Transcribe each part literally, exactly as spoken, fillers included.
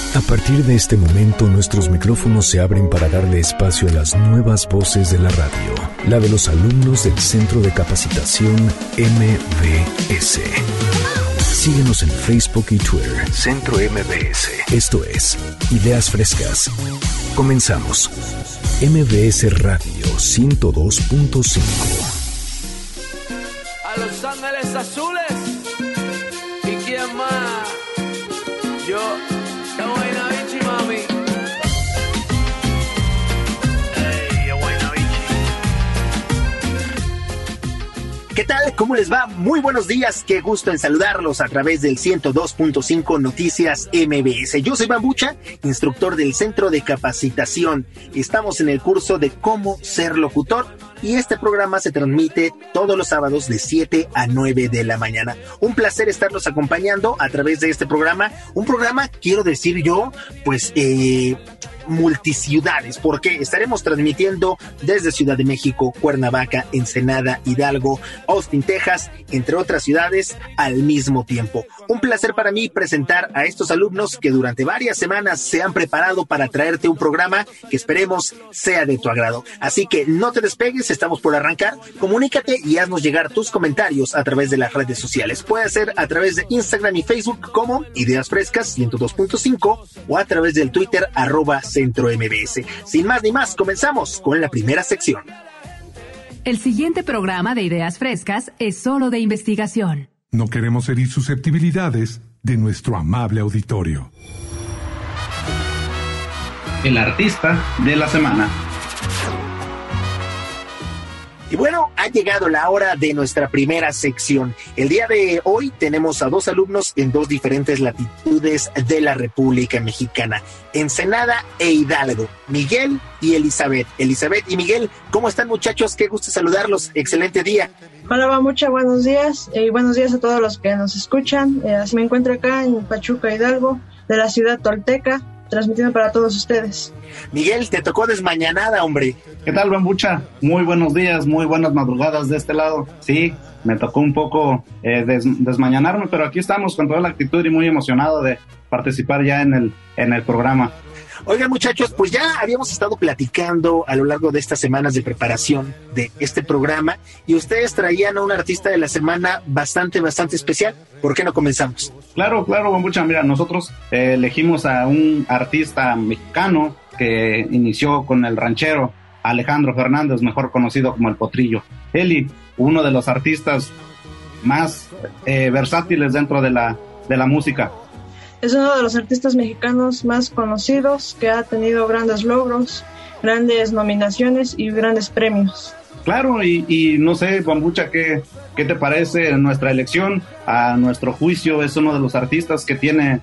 A partir de este momento, nuestros micrófonos se abren para darle espacio a las nuevas voces de la radio, la de los alumnos del Centro de Capacitación M B S. Síguenos en Facebook y Twitter, Centro M B S. Esto es Ideas Frescas. Comenzamos. M B S Radio ciento dos punto cinco. A Los Ángeles Azules. ¿Y quién más? Yo. ¿Qué tal? ¿Cómo les va? Muy buenos días, qué gusto en saludarlos a través del ciento dos punto cinco Noticias M B S. Yo soy Bambucha, instructor del Centro de Capacitación. Estamos en el curso de Cómo Ser Locutor y este programa se transmite todos los sábados de siete a nueve de la mañana. Un placer estarlos acompañando a través de este programa. Un programa, quiero decir yo, pues, eh... multiciudades, porque estaremos transmitiendo desde Ciudad de México, Cuernavaca, Ensenada, Hidalgo, Austin, Texas, entre otras ciudades al mismo tiempo. Un placer para mí presentar a estos alumnos que durante varias semanas se han preparado para traerte un programa que esperemos sea de tu agrado. Así que no te despegues, estamos por arrancar. Comunícate y haznos llegar tus comentarios a través de las redes sociales. Puede ser a través de Instagram y Facebook como Ideas Frescas ciento dos punto cinco o a través del Twitter arroba Centro M B S. Sin más ni más, comenzamos con la primera sección. El siguiente programa de Ideas Frescas es solo de investigación. No queremos herir susceptibilidades de nuestro amable auditorio. El artista de la semana. Y bueno, ha llegado la hora de nuestra primera sección. El día de hoy tenemos a dos alumnos en dos diferentes latitudes de la República Mexicana, Ensenada e Hidalgo, Miguel y Elizabeth. Elizabeth y Miguel, ¿cómo están, muchachos? Qué gusto saludarlos. Excelente día. Hola, Bamucha, buenos días. Y eh, buenos días a todos los que nos escuchan. Eh, así me encuentro acá en Pachuca, Hidalgo, de la ciudad tolteca, transmitiendo para todos ustedes. Miguel, te tocó desmañanada, hombre. ¿Qué tal, Bambucha? Muy buenos días, muy buenas madrugadas de este lado. Sí, me tocó un poco eh, des- desmañanarme, pero aquí estamos con toda la actitud y muy emocionado de participar ya en el, en el programa. Oigan, muchachos, pues ya habíamos estado platicando a lo largo de estas semanas de preparación de este programa y ustedes traían a un artista de la semana bastante, bastante especial. ¿Por qué no comenzamos? Claro, claro, Bambucha. Mira, nosotros eh, elegimos a un artista mexicano que inició con el ranchero, Alejandro Fernández, mejor conocido como El Potrillo. Eli, uno de los artistas más eh, versátiles dentro de la, de la música. Es uno de los artistas mexicanos más conocidos, que ha tenido grandes logros, grandes nominaciones y grandes premios. Claro, y, y no sé, Bambucha, ¿qué, ¿qué te parece nuestra elección? A nuestro juicio es uno de los artistas que tiene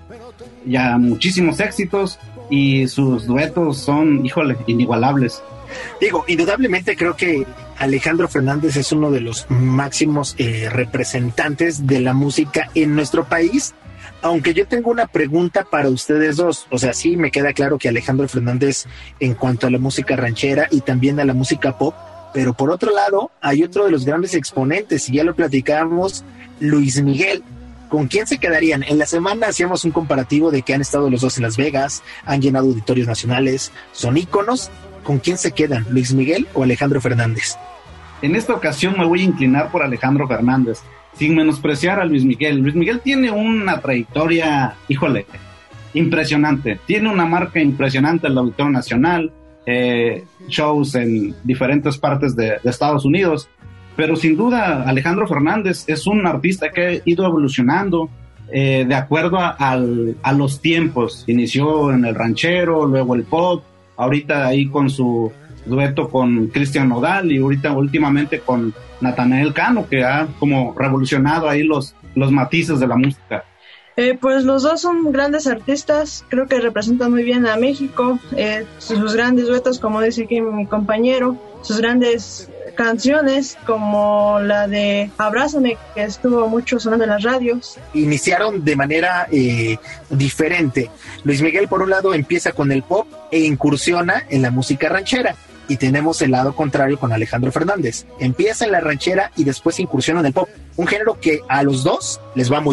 ya muchísimos éxitos y sus duetos son, híjole, inigualables. Digo, indudablemente creo que Alejandro Fernández es uno de los máximos eh, representantes de la música en nuestro país. Aunque yo tengo una pregunta para ustedes dos, o sea, sí me queda claro que Alejandro Fernández en cuanto a la música ranchera y también a la música pop, pero por otro lado hay otro de los grandes exponentes, y ya lo platicamos, Luis Miguel. ¿Con quién se quedarían? En la semana hacíamos un comparativo de que han estado los dos en Las Vegas, han llenado auditorios nacionales, son íconos. ¿Con quién se quedan, Luis Miguel o Alejandro Fernández? En esta ocasión me voy a inclinar por Alejandro Fernández, sin menospreciar a Luis Miguel. Luis Miguel tiene una trayectoria, híjole, impresionante. Tiene una marca impresionante en el Auditorio Nacional, eh, shows en diferentes partes de, de Estados Unidos. Pero sin duda, Alejandro Fernández es un artista que ha ido evolucionando eh, de acuerdo a, al, a los tiempos. Inició en el ranchero, luego el pop, ahorita ahí con su dueto con Cristian Nodal y ahorita últimamente con Natanael Cano, que ha como revolucionado ahí los, los matices de la música. Eh, pues los dos son grandes artistas, creo que representan muy bien a México, eh, sus grandes duetos, como dice aquí mi compañero, sus grandes canciones como la de Abrázame, que estuvo mucho sonando en las radios. Iniciaron de manera eh, diferente. Luis Miguel, por un lado, empieza con el pop e incursiona en la música ranchera. Y tenemos el lado contrario con Alejandro Fernández. Empieza en la ranchera y después incursiona en el pop. Un género que a los dos les va muy bien.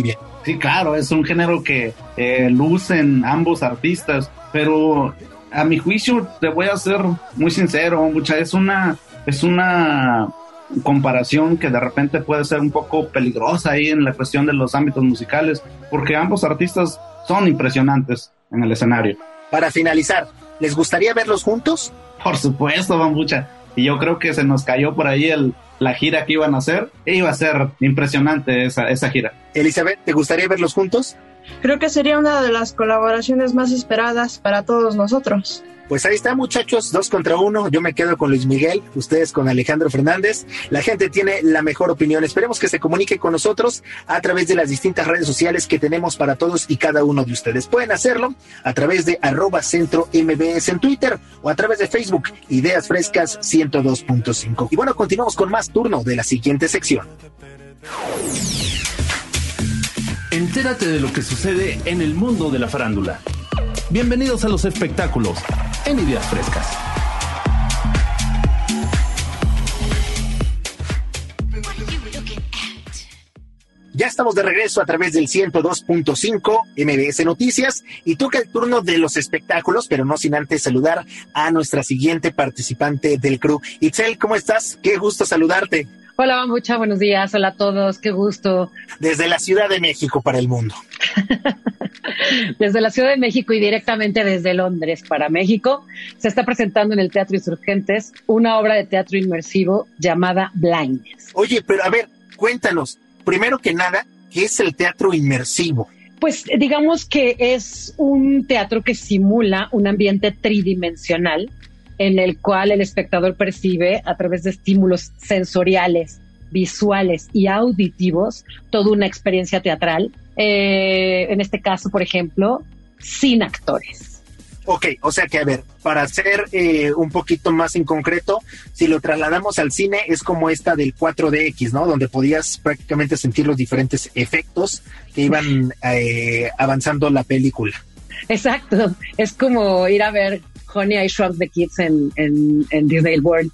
Sí, claro, es un género que eh, lucen ambos artistas, pero a mi juicio, te voy a ser muy sincero, mucha, es una, es una comparación que de repente puede ser un poco peligrosa ahí en la cuestión de los ámbitos musicales, porque ambos artistas son impresionantes en el escenario. Para finalizar, ¿les gustaría verlos juntos? Por supuesto, Bambucha. Y yo creo que se nos cayó por ahí el, la gira que iban a hacer. E iba a ser impresionante esa, esa gira. Elizabeth, ¿te gustaría verlos juntos? Creo que sería una de las colaboraciones más esperadas para todos nosotros. Pues ahí está, muchachos, dos contra uno. Yo me quedo con Luis Miguel, ustedes con Alejandro Fernández. La gente tiene la mejor opinión. Esperemos que se comunique con nosotros a través de las distintas redes sociales que tenemos para todos y cada uno de ustedes. Pueden hacerlo a través de arroba centro M B S en Twitter o a través de Facebook, Ideas Frescas ciento dos punto cinco. Y bueno, continuamos con más turno de la siguiente sección. Entérate de lo que sucede en el mundo de la farándula. Bienvenidos a los espectáculos en Ideas Frescas. Ya estamos de regreso a través del ciento dos punto cinco M B S Noticias y toca el turno de los espectáculos, pero no sin antes saludar a nuestra siguiente participante del crew. Itzel, ¿cómo estás? Qué gusto saludarte. Hola, Bambucha, buenos días. Hola a todos, qué gusto. Desde la Ciudad de México para el mundo. Desde la Ciudad de México y directamente desde Londres para México, se está presentando en el Teatro Insurgentes una obra de teatro inmersivo llamada Blindness. Oye, pero a ver, cuéntanos, primero que nada, ¿qué es el teatro inmersivo? Pues digamos que es un teatro que simula un ambiente tridimensional en el cual el espectador percibe a través de estímulos sensoriales, visuales y auditivos toda una experiencia teatral, eh, en este caso, por ejemplo, sin actores. Ok, o sea que, a ver, para ser eh, un poquito más en concreto, si lo trasladamos al cine, es como esta del cuatro D X, ¿no? Donde podías prácticamente sentir los diferentes efectos que iban eh, avanzando la película. Exacto, es como ir a ver Honey, I Shrunk the Kids en, en, en Disney World.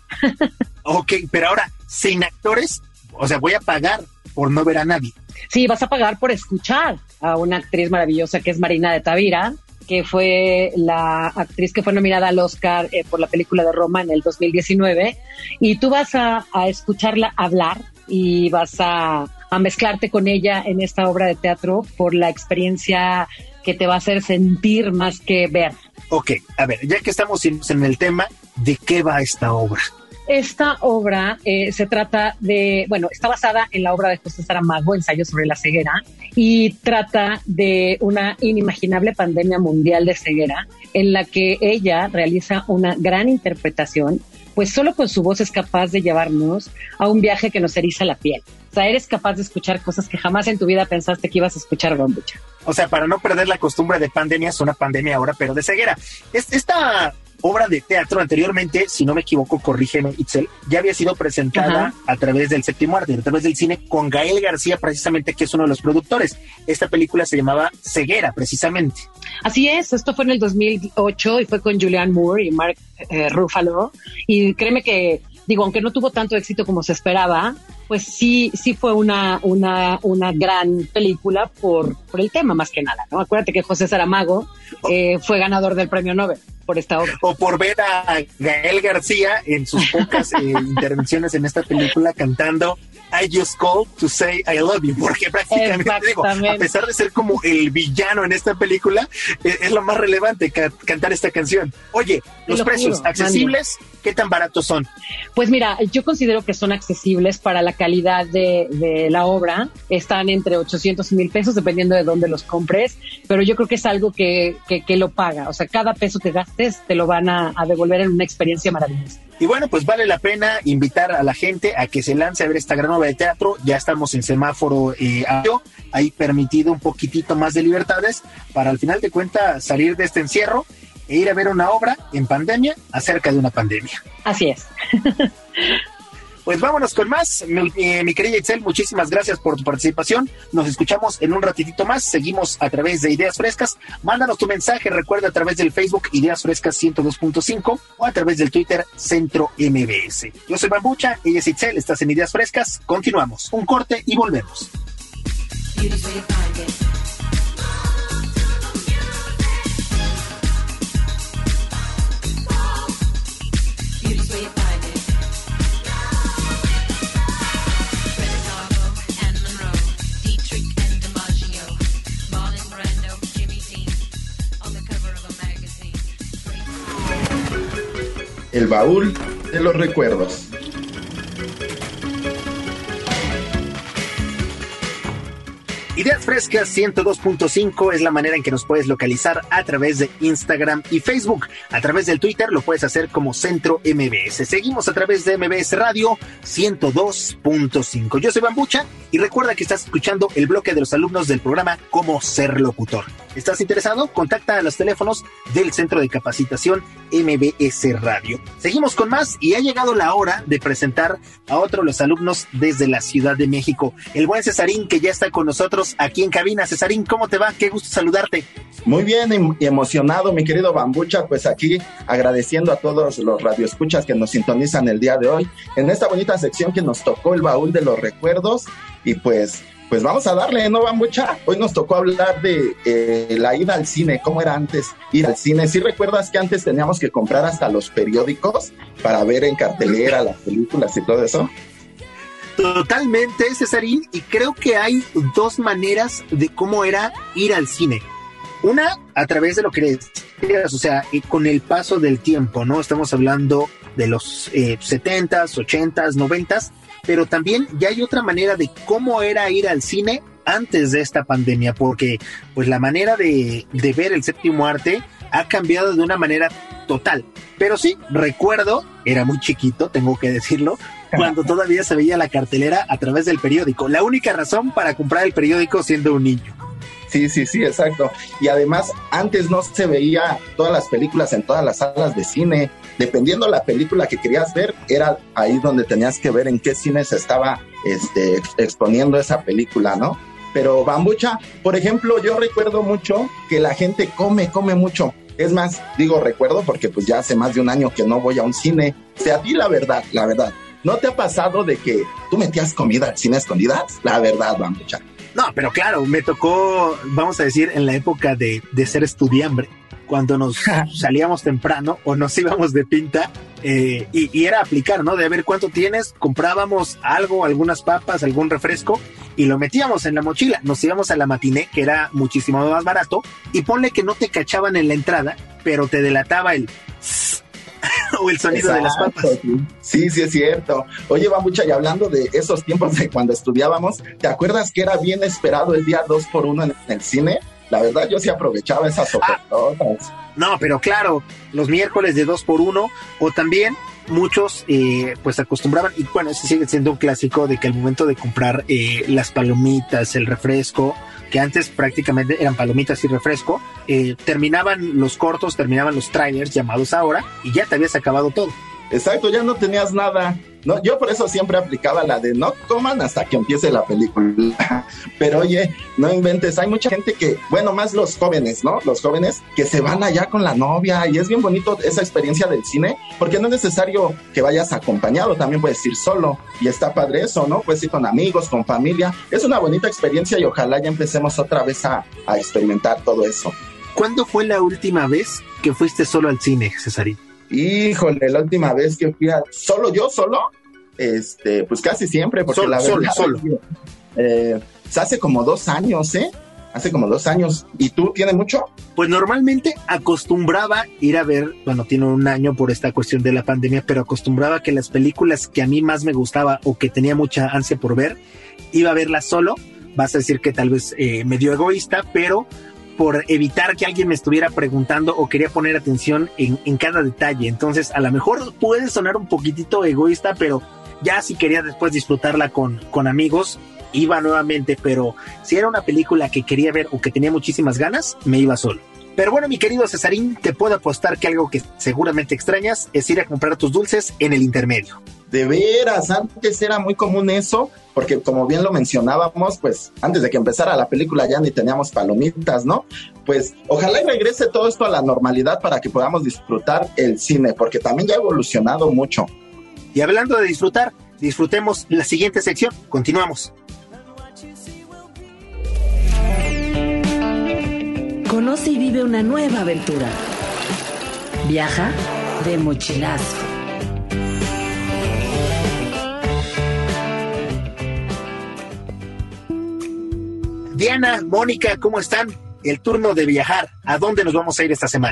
Ok, pero ahora, sin actores, o sea, voy a pagar por no ver a nadie. Sí, vas a pagar por escuchar a una actriz maravillosa que es Marina de Tavira, que fue la actriz que fue nominada al Oscar eh, por la película de Roma en el dos mil diecinueve, y tú vas a, a escucharla hablar y vas a, a mezclarte con ella en esta obra de teatro por la experiencia que te va a hacer sentir más que ver. Ok, a ver, ya que estamos en, en el tema, ¿de qué va esta obra? Esta obra eh, se trata de, bueno, está basada en la obra de José Saramago, Ensayo sobre la ceguera, y trata de una inimaginable pandemia mundial de ceguera en la que ella realiza una gran interpretación, pues solo con su voz es capaz de llevarnos a un viaje que nos eriza la piel. O sea, eres capaz de escuchar cosas que jamás en tu vida pensaste que ibas a escuchar, Bambucha. O sea, para no perder la costumbre de pandemia, es una pandemia ahora, pero de ceguera. Es, esta obra de teatro anteriormente, si no me equivoco, corrígeme, Itzel, ya había sido presentada Ajá. a través del Séptimo Arte, a través del cine, con Gael García, precisamente, que es uno de los productores. Esta película se llamaba Ceguera, precisamente. Así es, esto fue en el dos mil ocho y fue con Julianne Moore y Mark eh, Ruffalo. Y créeme que, digo, aunque no tuvo tanto éxito como se esperaba, pues sí, sí fue una, una, una gran película por, por el tema, más que nada, ¿no? Acuérdate que José Saramago eh, fue ganador del premio Nobel por esta obra. O por ver a Gael García en sus pocas eh, intervenciones en esta película cantando I Just Called to Say I Love You, porque prácticamente, digo, a pesar de ser como el villano en esta película, eh, es lo más relevante ca- cantar esta canción. Oye, los precios, juro, ¿accesibles? Mando. ¿Qué tan baratos son? Pues mira, yo considero que son accesibles para la calidad de, de la obra. Están entre ochocientos y mil pesos, dependiendo de dónde los compres, pero yo creo que es algo que, que, que lo paga. O sea, cada peso que gastes te lo van a, a devolver en una experiencia maravillosa. Y bueno, pues vale la pena invitar a la gente a que se lance a ver esta gran obra de teatro. Ya estamos en semáforo eh, ahí permitido un poquitito más de libertades para al final de cuentas salir de este encierro e ir a ver una obra en pandemia acerca de una pandemia. Así es. Pues vámonos con más. Mi, eh, mi querida Itzel, muchísimas gracias por tu participación. Nos escuchamos en un ratitito más. Seguimos a través de Ideas Frescas. Mándanos tu mensaje, recuerda, a través del Facebook Ideas Frescas ciento dos punto cinco o a través del Twitter Centro M B S. Yo soy Bambucha, ella es Itzel, estás en Ideas Frescas. Continuamos. Un corte y volvemos. El baúl de los recuerdos. Ideas Frescas ciento dos punto cinco es la manera en que nos puedes localizar a través de Instagram y Facebook. A través del Twitter lo puedes hacer como Centro M B S. Seguimos a través de M B S Radio ciento dos punto cinco. Yo soy Bambucha y recuerda que estás escuchando el bloque de los alumnos del programa Cómo Ser Locutor. ¿Estás interesado? Contacta a los teléfonos del Centro de Capacitación M B S Radio. Seguimos con más y ha llegado la hora de presentar a otro de los alumnos desde la Ciudad de México. El buen Cesarín, que ya está con nosotros aquí en cabina. Cesarín, ¿cómo te va? Qué gusto saludarte. Muy bien y emocionado, mi querido Bambucha, pues aquí agradeciendo a todos los radioescuchas que nos sintonizan el día de hoy en esta bonita sección que nos tocó el baúl de los recuerdos y pues Pues vamos a darle, ¿no, Bambucha? Hoy nos tocó hablar de eh, la ida al cine, cómo era antes ir al cine. ¿Sí recuerdas que antes teníamos que comprar hasta los periódicos para ver en cartelera las películas y todo eso? Totalmente, Cesarín, y creo que hay dos maneras de cómo era ir al cine. Una, a través de lo que decías, o sea, con el paso del tiempo, ¿no? Estamos hablando de los eh, setentas, ochentas, noventas, pero también ya hay otra manera de cómo era ir al cine antes de esta pandemia, porque pues la manera de, de ver el séptimo arte ha cambiado de una manera total. Pero sí, recuerdo, era muy chiquito, tengo que decirlo, cuando todavía se veía la cartelera a través del periódico. La única razón para comprar el periódico siendo un niño. Sí, sí, sí, exacto. Y además, antes no se veía todas las películas en todas las salas de cine. Dependiendo la película que querías ver, era ahí donde tenías que ver en qué cine se estaba este, exponiendo esa película, ¿no? Pero Bambucha, por ejemplo, yo recuerdo mucho que la gente come, come mucho. Es más, digo recuerdo porque pues ya hace más de un año que no voy a un cine. O sea, a ti la verdad, la verdad, ¿no te ha pasado de que tú metías comida al cine a escondidas? La verdad, Bambucha. No, pero claro, me tocó, vamos a decir, en la época de, de ser estudiambre, cuando nos salíamos temprano o nos íbamos de pinta, eh, y, y era aplicar, ¿no? De a ver cuánto tienes, comprábamos algo, algunas papas, algún refresco, y lo metíamos en la mochila. Nos íbamos a la matiné, que era muchísimo más barato, y ponle que no te cachaban en la entrada, pero te delataba el... o el sonido. Exacto, de las papas. Sí, sí es cierto. Oye, Bambucha, y hablando de esos tiempos de cuando estudiábamos, ¿te acuerdas que era bien esperado el día dos por uno en el cine? La verdad, yo sí aprovechaba esas ofertas. Ah, no, pero claro, los miércoles de dos por uno, o también muchos eh, pues acostumbraban, y bueno, ese sigue siendo un clásico, de que al momento de comprar eh, las palomitas, el refresco, que antes prácticamente eran palomitas y refresco, eh, terminaban los cortos, terminaban los trailers llamados ahora, y ya te habías acabado todo. Exacto, ya no tenías nada. No, yo por eso siempre aplicaba la de no coman hasta que empiece la película. Pero oye, no inventes, hay mucha gente que, bueno, más los jóvenes, ¿no? Los jóvenes que se van allá con la novia, y es bien bonito esa experiencia del cine, porque no es necesario que vayas acompañado, también puedes ir solo, y está padre eso, ¿no? Puedes ir con amigos, con familia, es una bonita experiencia y ojalá ya empecemos otra vez a, a experimentar todo eso. ¿Cuándo fue la última vez que fuiste solo al cine, Cesarín? Híjole, la última vez que fui a... ¿Solo yo, solo? Este, pues casi siempre, porque solo, la verdad... Solo, solo. Eh, hace como dos años, ¿eh? Hace como dos años. ¿Y tú, tiene mucho? Pues normalmente acostumbraba ir a ver, bueno, tiene un año por esta cuestión de la pandemia, pero acostumbraba que las películas que a mí más me gustaba o que tenía mucha ansia por ver, iba a verlas solo. Vas a decir que tal vez eh, medio egoísta, pero... por evitar que alguien me estuviera preguntando o quería poner atención en, en cada detalle. Entonces, a lo mejor puede sonar un poquitito egoísta, pero ya si quería después disfrutarla con, con amigos, iba nuevamente. Pero si era una película que quería ver o que tenía muchísimas ganas, me iba solo. Pero bueno, mi querido Cesarín, te puedo apostar que algo que seguramente extrañas es ir a comprar tus dulces en el intermedio. De veras, antes era muy común eso, porque como bien lo mencionábamos, pues antes de que empezara la película ya ni teníamos palomitas, ¿no? Pues ojalá y regrese todo esto a la normalidad para que podamos disfrutar el cine, porque también ya ha evolucionado mucho. Y hablando de disfrutar, disfrutemos la siguiente sección. Continuamos. Conoce y vive una nueva aventura. Viaja de mochilazo. Diana, Mónica, ¿cómo están? El turno de viajar. ¿A dónde nos vamos a ir esta semana?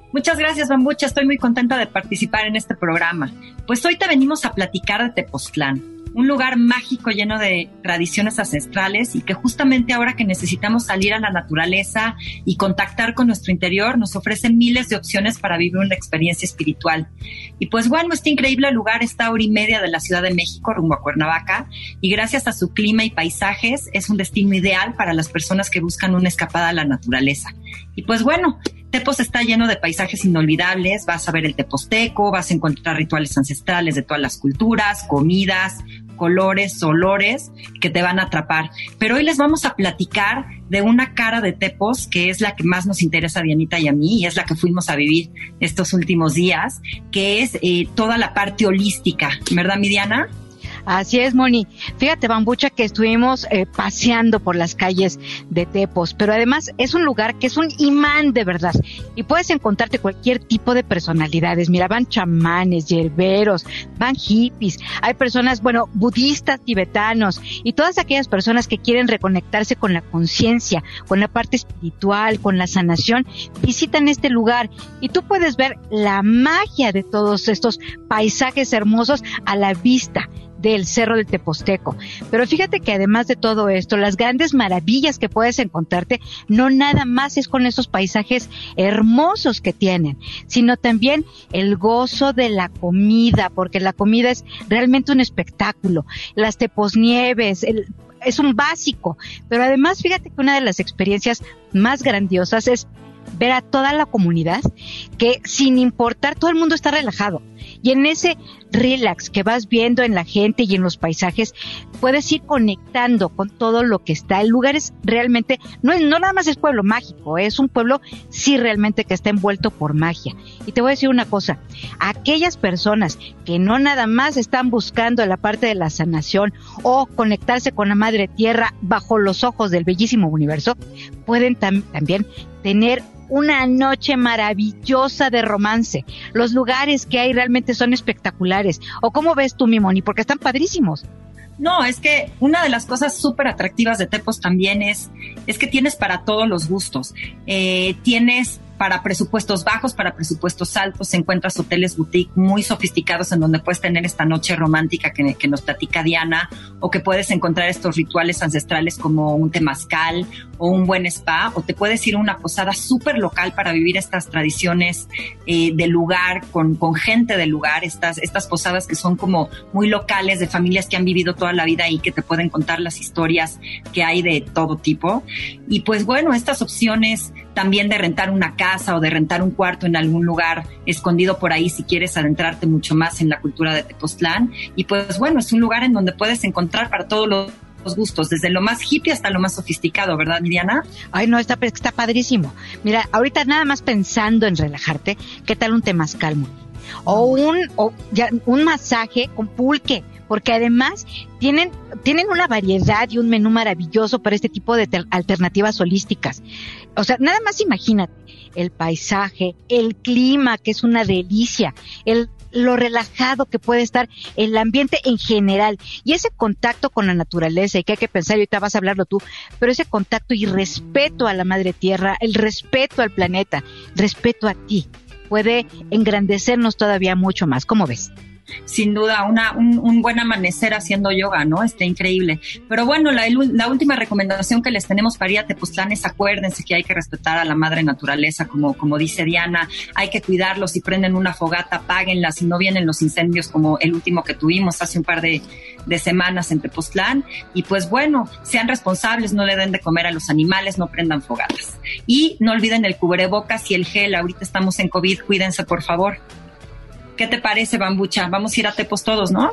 Muchas gracias, Bambucha. Estoy muy contenta de participar en este programa. Pues hoy te venimos a platicar de Tepoztlán, un lugar mágico lleno de tradiciones ancestrales y que justamente ahora que necesitamos salir a la naturaleza y contactar con nuestro interior, nos ofrece miles de opciones para vivir una experiencia espiritual. Y pues bueno, este increíble lugar está a hora y media de la Ciudad de México, rumbo a Cuernavaca, y gracias a su clima y paisajes es un destino ideal para las personas que buscan una escapada a la naturaleza. Y pues bueno, Tepos está lleno de paisajes inolvidables, vas a ver el Teposteco, vas a encontrar rituales ancestrales de todas las culturas, comidas, colores, olores que te van a atrapar. Pero hoy les vamos a platicar de una cara de Tepos que es la que más nos interesa a Dianita y a mí y es la que fuimos a vivir estos últimos días, que es eh, toda la parte holística, ¿verdad, mi Diana? Así es, Moni. Fíjate, Bambucha, que estuvimos eh, paseando por las calles de Tepos, pero además es un lugar que es un imán de verdad y puedes encontrarte cualquier tipo de personalidades. Mira, van chamanes, yerberos, van hippies, hay personas, bueno, budistas, tibetanos y todas aquellas personas que quieren reconectarse con la conciencia, con la parte espiritual, con la sanación, visitan este lugar y tú puedes ver la magia de todos estos paisajes hermosos a la vista del Cerro del Teposteco. Pero fíjate que además de todo esto, las grandes maravillas que puedes encontrarte no nada más es con esos paisajes hermosos que tienen, sino también el gozo de la comida, porque la comida es realmente un espectáculo. Las teposnieves, el es un básico, pero además fíjate que una de las experiencias más grandiosas es ver a toda la comunidad que sin importar, todo el mundo está relajado y en ese relax que vas viendo en la gente y en los paisajes puedes ir conectando con todo lo que está. El lugar es realmente, no, es, no nada más es pueblo mágico, es un pueblo sí realmente que está envuelto por magia. Y te voy a decir una cosa, aquellas personas que no nada más están buscando la parte de la sanación o conectarse con la madre tierra bajo los ojos del bellísimo universo, pueden tam- también tener una noche maravillosa de romance. Los lugares que hay realmente son espectaculares. ¿O cómo ves tú, mi Moni? Porque están padrísimos. No, es que una de las cosas súper atractivas de Tepos también es, es que tienes para todos los gustos. Eh, tienes para presupuestos bajos, para presupuestos altos, encuentras hoteles boutique muy sofisticados en donde puedes tener esta noche romántica que, que nos platica Diana, o que puedes encontrar estos rituales ancestrales como un temazcal o un buen spa, o te puedes ir a una posada súper local para vivir estas tradiciones eh, del lugar, con, con gente del lugar, estas, estas posadas que son como muy locales, de familias que han vivido toda la vida y que te pueden contar las historias que hay de todo tipo. Y pues bueno, estas opciones también de rentar una casa o de rentar un cuarto en algún lugar escondido por ahí si quieres adentrarte mucho más en la cultura de Tepoztlán. Y pues bueno, es un lugar en donde puedes encontrar para todos los gustos, desde lo más hippie hasta lo más sofisticado, ¿verdad, Miriana? Ay, no, está, está padrísimo. Mira, ahorita nada más pensando en relajarte, ¿qué tal un temazcal, Moni? O un, o ya, un masaje con pulque, porque además tienen, tienen una variedad y un menú maravilloso para este tipo de ter- alternativas holísticas. O sea, nada más imagínate el paisaje, el clima, que es una delicia, el lo relajado que puede estar el ambiente en general y ese contacto con la naturaleza, y que hay que pensar, y ahorita vas a hablarlo tú, pero ese contacto y respeto a la madre tierra, el respeto al planeta, respeto a ti, puede engrandecernos todavía mucho más. ¿Cómo ves? Sin duda, una, un, un buen amanecer haciendo yoga, ¿no? Está increíble. Pero bueno, la, la última recomendación que les tenemos para ir a Tepoztlán es acuérdense que hay que respetar a la madre naturaleza, como, como dice Diana, hay que cuidarlos. Si prenden una fogata, apáguenla, si no vienen los incendios como el último que tuvimos hace un par de, de semanas en Tepoztlán. Y pues bueno, sean responsables, no le den de comer a los animales, no prendan fogatas. Y no olviden el cubrebocas y el gel, ahorita estamos en COVID, cuídense por favor. ¿Qué te parece, Bambucha? Vamos a ir a Tepos todos, ¿no?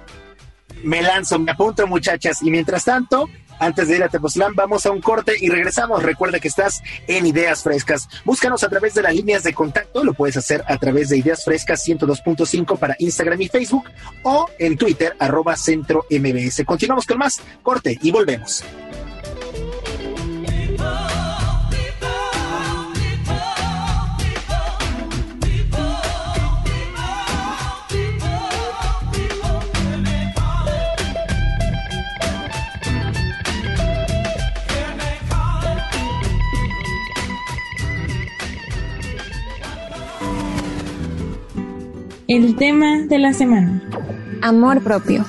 Me lanzo, me apunto, muchachas. Y mientras tanto, antes de ir a Tepoztlán, vamos a un corte y regresamos. Recuerda que estás en Ideas Frescas. Búscanos a través de las líneas de contacto. Lo puedes hacer a través de Ideas Frescas ciento dos punto cinco para Instagram y Facebook, o en Twitter, arroba Centro M B S. Continuamos con más. Corte y volvemos. el tema de la semana. Amor propio.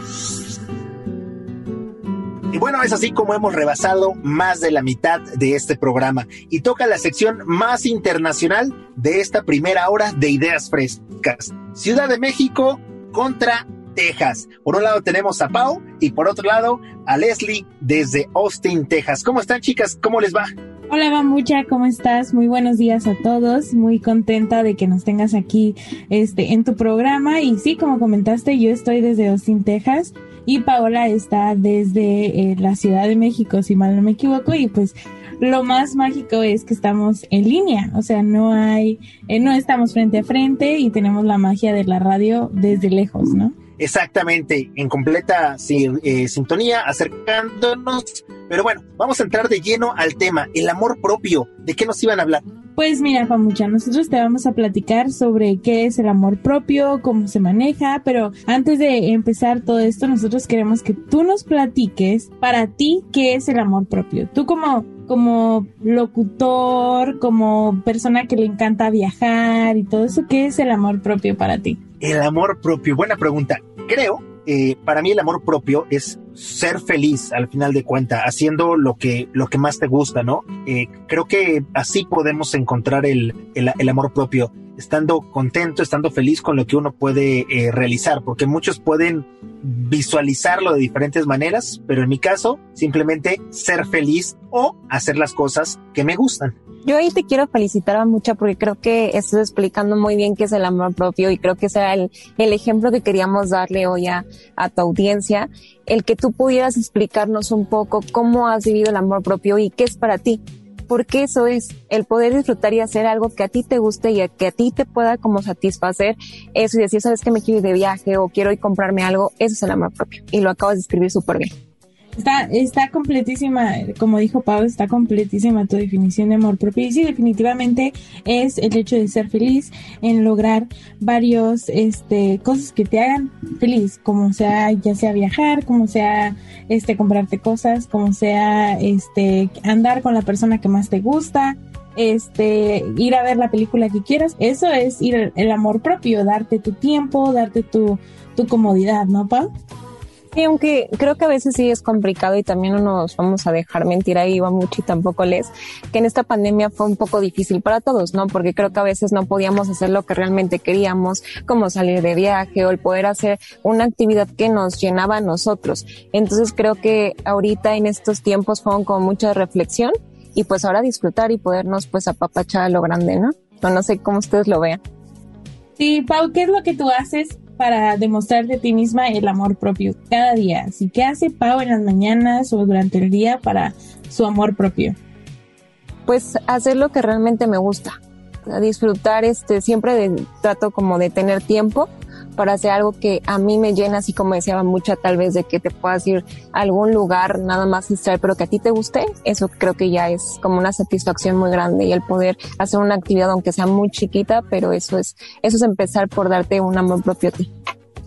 Y bueno, es así como hemos rebasado más de la mitad de este programa y toca la sección más internacional de esta primera hora de Ideas Frescas. Ciudad de México contra Texas. Por un lado tenemos a Pau y por otro lado a Leslie desde Austin, Texas. ¿Cómo están, chicas? ¿Cómo les va? Hola, Bambucha, ¿cómo estás? Muy buenos días a todos. Muy contenta de que nos tengas aquí este, en tu programa. Y sí, como comentaste, yo estoy desde Austin, Texas. Y Paola está desde eh, la Ciudad de México, si mal no me equivoco, y pues lo más mágico es que estamos en línea, o sea, no hay, eh, no estamos frente a frente y tenemos la magia de la radio desde lejos, ¿no? Exactamente, en completa sin, eh, sintonía, acercándonos, pero bueno, vamos a entrar de lleno al tema, el amor propio. ¿De qué nos iban a hablar? Pues mira, Pamucha, nosotros te vamos a platicar sobre qué es el amor propio, cómo se maneja, pero antes de empezar todo esto, nosotros queremos que tú nos platiques para ti qué es el amor propio. Tú como, como locutor, como persona que le encanta viajar y todo eso, ¿qué es el amor propio para ti? El amor propio, buena pregunta. Creo, eh, para mí el amor propio es ser feliz al final de cuentas, haciendo lo que, lo que más te gusta, ¿no? Eh, creo que así podemos encontrar el, el, el amor propio, estando contento, estando feliz con lo que uno puede eh, realizar, porque muchos pueden visualizarlo de diferentes maneras, pero en mi caso, simplemente ser feliz o hacer las cosas que me gustan. Yo ahí te quiero felicitar mucho porque creo que estás explicando muy bien qué es el amor propio y creo que ese era el, el ejemplo que queríamos darle hoy a, a tu audiencia, el que tú pudieras explicarnos un poco cómo has vivido el amor propio y qué es para ti. Porque eso es, el poder disfrutar y hacer algo que a ti te guste y que a ti te pueda como satisfacer eso y decir, ¿sabes qué? Me quiero ir de viaje o quiero ir a comprarme algo. Eso es el amor propio y lo acabas de escribir súper bien. Está, está completísima, como dijo Pau, está completísima tu definición de amor propio. Y sí, definitivamente es el hecho de ser feliz, en lograr varios, este, cosas que te hagan feliz, como sea, ya sea viajar, como sea, este, comprarte cosas, como sea, este, andar con la persona que más te gusta, este, ir a ver la película que quieras. Eso es ir el, el amor propio, darte tu tiempo, darte tu, tu comodidad, ¿no, Pau? Sí, aunque creo que a veces sí es complicado y también no nos vamos a dejar mentir ahí, va mucho y tampoco les, que en esta pandemia fue un poco difícil para todos, ¿no? Porque creo que a veces no podíamos hacer lo que realmente queríamos, como salir de viaje o el poder hacer una actividad que nos llenaba a nosotros. Entonces creo que ahorita en estos tiempos fue con mucha reflexión y pues ahora disfrutar y podernos pues apapachar a lo grande, ¿no? No, no sé cómo ustedes lo vean. Sí, Pau, ¿qué es lo que tú haces para demostrarte a ti misma el amor propio cada día? Así, ¿qué hace Pau en las mañanas o durante el día para su amor propio? Pues hacer lo que realmente me gusta, disfrutar, este, siempre de, trato como de tener tiempo para hacer algo que a mí me llena, así como decía mucha, tal vez de que te puedas ir a algún lugar nada más distraer, pero que a ti te guste, eso creo que ya es como una satisfacción muy grande y el poder hacer una actividad aunque sea muy chiquita, pero eso es, eso es empezar por darte un amor propio a ti.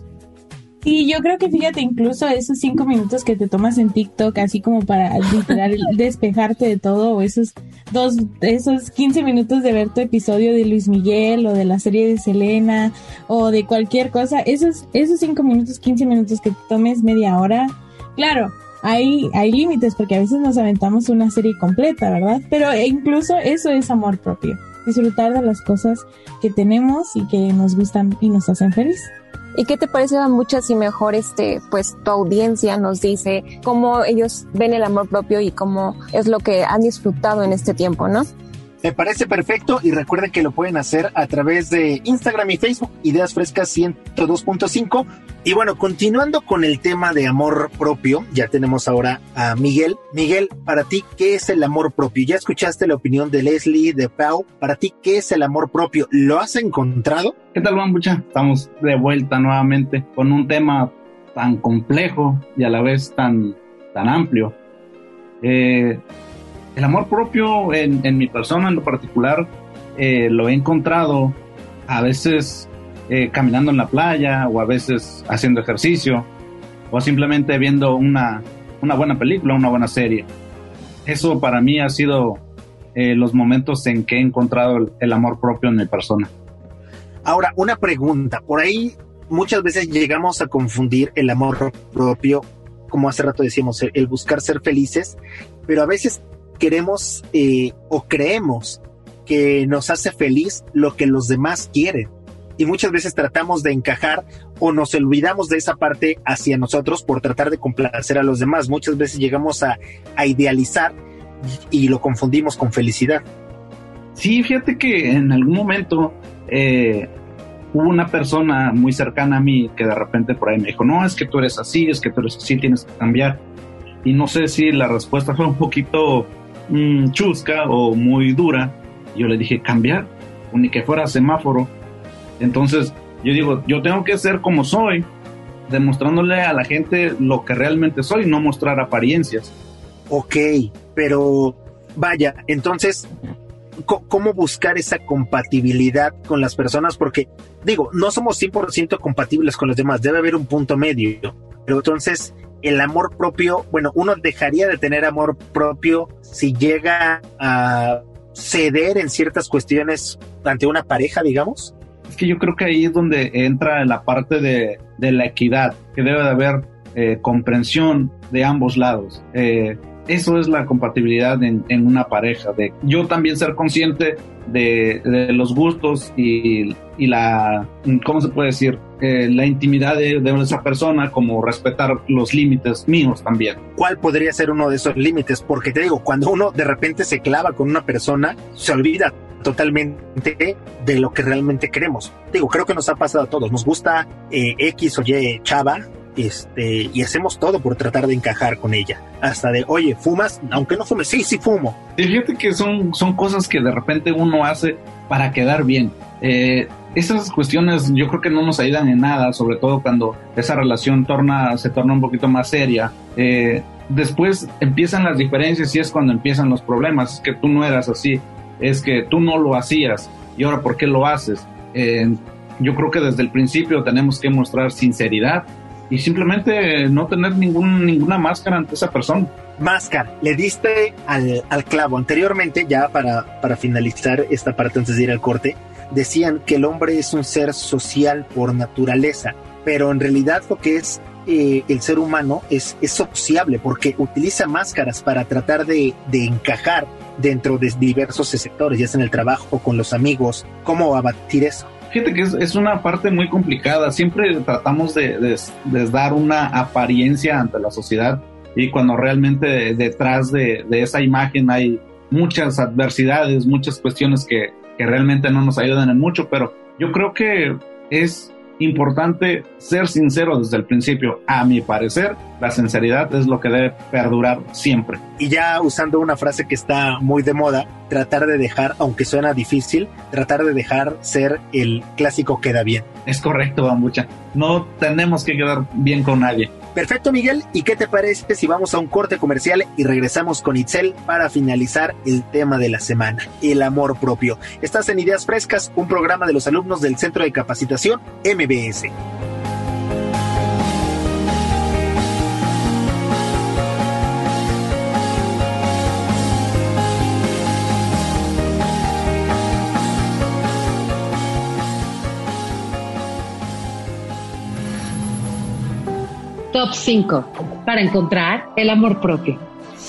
Y yo creo que fíjate, incluso esos cinco minutos que te tomas en TikTok, así como para literal despejarte de todo, o esos dos, esos quince minutos de ver tu episodio de Luis Miguel, o de la serie de Selena, o de cualquier cosa, esos, esos cinco minutos, quince minutos que te tomes media hora, claro, hay, hay límites, porque a veces nos aventamos una serie completa, ¿verdad? Pero incluso eso es amor propio, disfrutar de las cosas que tenemos y que nos gustan y nos hacen feliz. ¿Y qué te parece, Bambucha, si mejor este, pues tu audiencia nos dice cómo ellos ven el amor propio y cómo es lo que han disfrutado en este tiempo, ¿no? Me parece perfecto y recuerden que lo pueden hacer a través de Instagram y Facebook, Ideas Frescas ciento dos punto cinco. Y bueno, continuando con el tema de amor propio, ya tenemos ahora a Miguel. Miguel, para ti, ¿qué es el amor propio? Ya escuchaste la opinión de Leslie, de Pau. Para ti, ¿qué es el amor propio? ¿Lo has encontrado? ¿Qué tal, Bambucha? Estamos de vuelta nuevamente con un tema tan complejo y a la vez tan, tan amplio. Eh... El amor propio en, en mi persona en lo particular eh, lo he encontrado a veces eh, caminando en la playa o a veces haciendo ejercicio o simplemente viendo una, una buena película, una buena serie. Eso para mí ha sido eh, los momentos en que he encontrado el, el amor propio en mi persona. Ahora, una pregunta, por ahí muchas veces llegamos a confundir el amor propio, como hace rato decíamos, el, el buscar ser felices, pero a veces queremos eh, o creemos que nos hace feliz lo que los demás quieren. Y muchas veces tratamos de encajar o nos olvidamos de esa parte hacia nosotros por tratar de complacer a los demás. Muchas veces llegamos a, a idealizar y, y lo confundimos con felicidad. Sí, fíjate que en algún momento eh, hubo una persona muy cercana a mí que de repente por ahí me dijo, no, es que tú eres así, es que tú eres así, tienes que cambiar. Y no sé si la respuesta fue un poquito mmm, chusca o muy dura. Yo le dije, cambiar, ni que fuera semáforo. Entonces, yo digo, yo tengo que ser como soy, demostrándole a la gente lo que realmente soy, no mostrar apariencias. Ok, pero vaya, entonces, ¿cómo buscar esa compatibilidad con las personas? Porque, digo, no somos cien por ciento compatibles con los demás, debe haber un punto medio. Pero entonces, el amor propio, bueno, uno dejaría de tener amor propio si llega a ceder en ciertas cuestiones ante una pareja, digamos. Es que yo creo que ahí es donde entra la parte de, de la equidad, que debe de haber eh, comprensión de ambos lados. Eh, eso es la compatibilidad en, en una pareja, de yo también ser consciente de, de los gustos y, y la, ¿cómo se puede decir? Eh, la intimidad de, de esa persona, como respetar los límites míos también. ¿Cuál podría ser uno de esos límites? Porque te digo, cuando uno de repente se clava con una persona, se olvida totalmente de lo que realmente queremos. Digo, creo que nos ha pasado a todos. Nos gusta eh, X o Y chava, este, y hacemos todo por tratar de encajar con ella. Hasta de, oye, ¿fumas? Aunque no fumes, sí, sí fumo. Y fíjate que son, son cosas que de repente uno hace para quedar bien. Eh, esas cuestiones yo creo que no nos ayudan en nada, sobre todo cuando esa relación torna, se torna un poquito más seria. Eh, después empiezan las diferencias y es cuando empiezan los problemas. Es que tú no eras así, es que tú no lo hacías y ahora ¿por qué lo haces? Eh, yo creo que desde el principio tenemos que mostrar sinceridad y simplemente no tener ningún, ninguna máscara ante esa persona. Máscara, le diste al, al clavo. Anteriormente, ya para, para finalizar esta parte antes de ir al corte, decían que el hombre es un ser social por naturaleza, pero en realidad lo que es eh, el ser humano es, es sociable porque utiliza máscaras para tratar de, de encajar dentro de diversos sectores, ya sea en el trabajo o con los amigos. ¿Cómo abatir eso? Fíjate que es, es una parte muy complicada. Siempre tratamos de, de, de dar una apariencia ante la sociedad y cuando realmente detrás de, de esa imagen hay muchas adversidades, muchas cuestiones que, que realmente no nos ayudan en mucho, pero yo creo que es importante ser sincero desde el principio. A mi parecer, la sinceridad es lo que debe perdurar siempre. Y ya usando una frase que está muy de moda, tratar de dejar, aunque suena difícil, tratar de dejar ser el clásico queda bien. Es correcto, Bambucha. No tenemos que quedar bien con nadie. Perfecto, Miguel. ¿Y qué te parece si vamos a un corte comercial y regresamos con Itzel para finalizar el tema de la semana, el amor propio? Estás en Ideas Frescas, un programa de los alumnos del Centro de Capacitación M B S. Top cinco para encontrar el amor propio.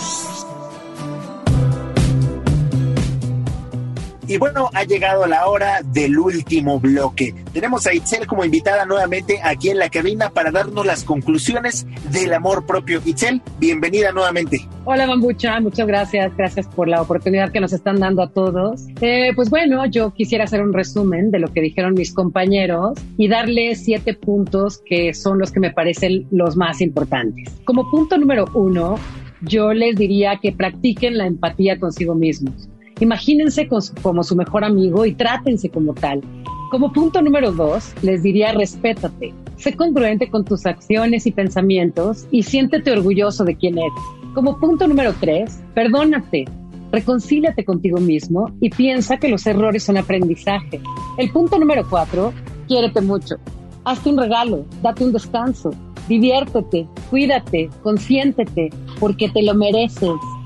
Y bueno, ha llegado la hora del último bloque. Tenemos a Itzel como invitada nuevamente aquí en la cabina para darnos las conclusiones del amor propio. Itzel, bienvenida nuevamente. Hola, Bambucha, muchas gracias. Gracias por la oportunidad que nos están dando a todos. Eh, pues bueno, yo quisiera hacer un resumen de lo que dijeron mis compañeros y darles siete puntos que son los que me parecen los más importantes. Como punto número uno, yo les diría que practiquen la empatía consigo mismos. Imagínense con su, como su mejor amigo y trátense como tal. Como punto número dos, les diría respétate. Sé congruente con tus acciones y pensamientos y siéntete orgulloso de quién eres. Como punto número tres, perdónate. Reconcíliate contigo mismo y piensa que los errores son aprendizaje. El punto número cuatro, quiérete mucho. Hazte un regalo, date un descanso. Diviértete, cuídate, consiéntete, porque te lo mereces.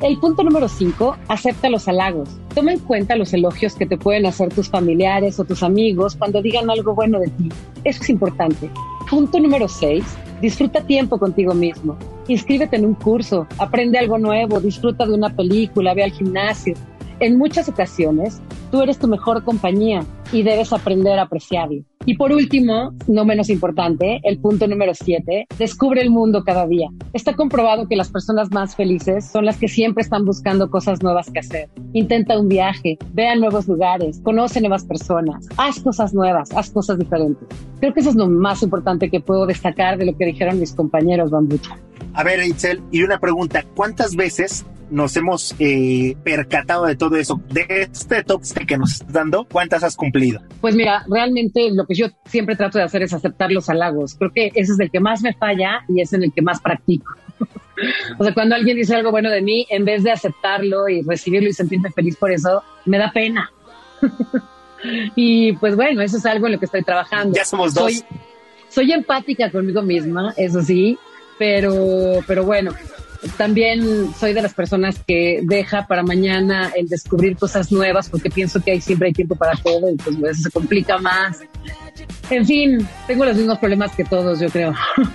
El punto número cinco, acepta los halagos. Toma en cuenta los elogios que te pueden hacer tus familiares o tus amigos cuando digan algo bueno de ti. Eso es importante. Punto número seis, disfruta tiempo contigo mismo. Inscríbete en un curso, aprende algo nuevo, disfruta de una película, ve al gimnasio. En muchas ocasiones, tú eres tu mejor compañía y debes aprender a apreciarlo. Y por último, no menos importante, el punto número siete, descubre el mundo cada día. Está comprobado que las personas más felices son las que siempre están buscando cosas nuevas que hacer. Intenta un viaje, ve a nuevos lugares, conoce nuevas personas, haz cosas nuevas, haz cosas diferentes. Creo que eso es lo más importante que puedo destacar de lo que dijeron mis compañeros, Bambucha. A ver, Itzel, y una pregunta, ¿cuántas veces nos hemos eh, percatado de todo eso? De este top que nos estás dando, ¿cuántas has cumplido? Pues mira, realmente lo que yo siempre trato de hacer es aceptar los halagos. Creo que ese es el que más me falla y es en el que más practico. O sea, cuando alguien dice algo bueno de mí, en vez de aceptarlo y recibirlo y sentirme feliz por eso, me da pena. Y pues bueno, eso es algo en lo que estoy trabajando. Ya somos dos. Soy, soy empática conmigo misma, eso sí, pero, pero bueno, también soy de las personas que deja para mañana el descubrir cosas nuevas porque pienso que hay, siempre hay tiempo para todo y pues eso se complica más. En fin, tengo los mismos problemas que todos, yo creo.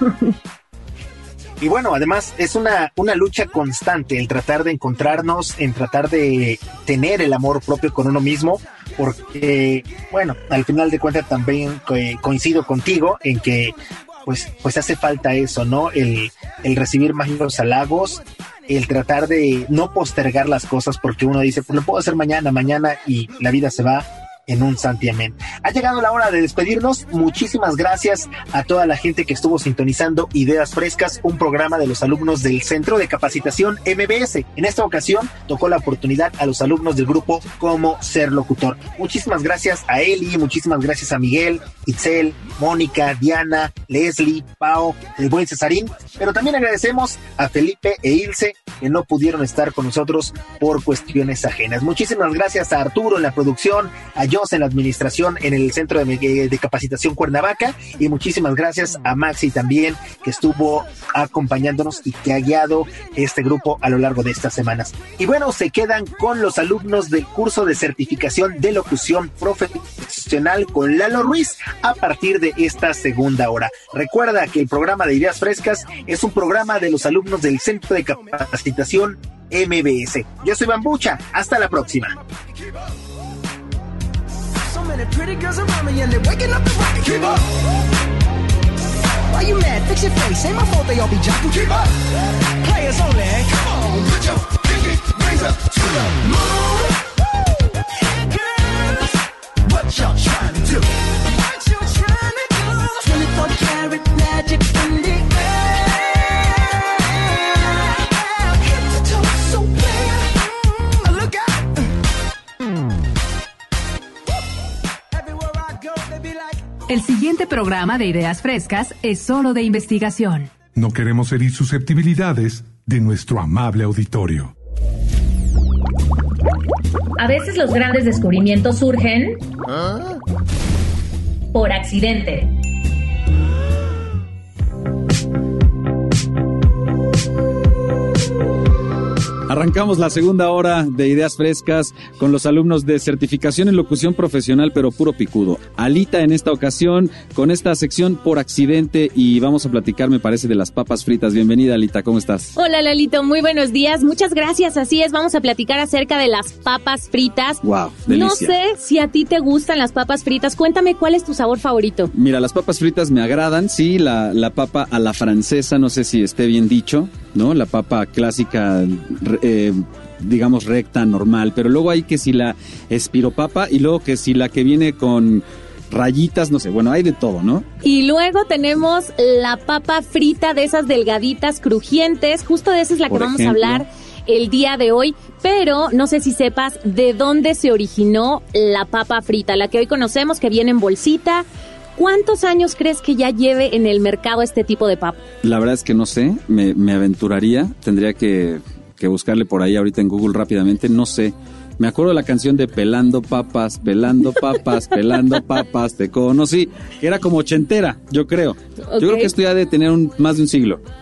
Y bueno, además es una, una lucha constante el tratar de encontrarnos, en tratar de tener el amor propio con uno mismo, porque, bueno, al final de cuentas también eh, coincido contigo en que pues, pues hace falta eso, ¿no? El, el recibir más los halagos, el tratar de no postergar las cosas porque uno dice, pues lo puedo hacer mañana, mañana y la vida se va en un santiamén. Ha llegado la hora de despedirnos. Muchísimas gracias a toda la gente que estuvo sintonizando Ideas Frescas, un programa de los alumnos del Centro de Capacitación M B S. En esta ocasión tocó la oportunidad a los alumnos del grupo Cómo Ser Locutor. Muchísimas gracias a Eli, muchísimas gracias a Miguel, Itzel, Mónica, Diana, Leslie, Pao, el buen Cesarín, pero también agradecemos a Felipe e Ilse que no pudieron estar con nosotros por cuestiones ajenas. Muchísimas gracias a Arturo en la producción, a en la administración en el Centro de, de Capacitación Cuernavaca, y muchísimas gracias a Maxi también, que estuvo acompañándonos y que ha guiado este grupo a lo largo de estas semanas. Y bueno, se quedan con los alumnos del curso de certificación de locución profesional con Lalo Ruiz a partir de esta segunda hora. Recuerda que el programa de Ideas Frescas es un programa de los alumnos del Centro de Capacitación M B S. Yo soy Bambucha, hasta la próxima. And the pretty girls around me and they're waking up the rocket. Keep up. Why you mad? Fix your face. Ain't my fault they all be jocking. Keep up. Players only. Come on, put your pinky rings up to the moon. Girls, what y'all trying to do? What you trying to do? twenty-four karat magic in the air. Hit the toe so clear. Mm, look out. Mm. El siguiente programa de Ideas Frescas es solo de investigación. No queremos herir susceptibilidades de nuestro amable auditorio. A veces los grandes descubrimientos surgen ¿Ah? por accidente. Arrancamos la segunda hora de Ideas Frescas con los alumnos de certificación en locución profesional, pero puro picudo. Alita en esta ocasión con esta sección por accidente, y vamos a platicar, me parece, de las papas fritas. Bienvenida, Alita, ¿cómo estás? Hola, Lalito, muy buenos días. Muchas gracias. Así es, vamos a platicar acerca de las papas fritas. Wow, delicia. No sé si a ti te gustan las papas fritas. Cuéntame, ¿cuál es tu sabor favorito? Mira, las papas fritas me agradan, sí, la, la papa a la francesa, no sé si esté bien dicho, ¿no? La papa clásica, eh, digamos recta, normal, pero luego hay que si la espiropapa y luego que si la que viene con rayitas, no sé, bueno, hay de todo, ¿no? Y luego tenemos la papa frita de esas delgaditas, crujientes, justo de esa es la que vamos a hablar el día de hoy, pero no sé si sepas de dónde se originó la papa frita, la que hoy conocemos, que viene en bolsita. ¿Cuántos años crees que ya lleve en el mercado este tipo de papa? La verdad es que no sé, me, me aventuraría, tendría que, que buscarle por ahí ahorita en Google rápidamente, no sé. Me acuerdo de la canción de Pelando Papas, Pelando Papas, Pelando Papas, te conocí, que era como ochentera, yo creo. Okay. Yo creo que esto ya debe tener un, más de un siglo.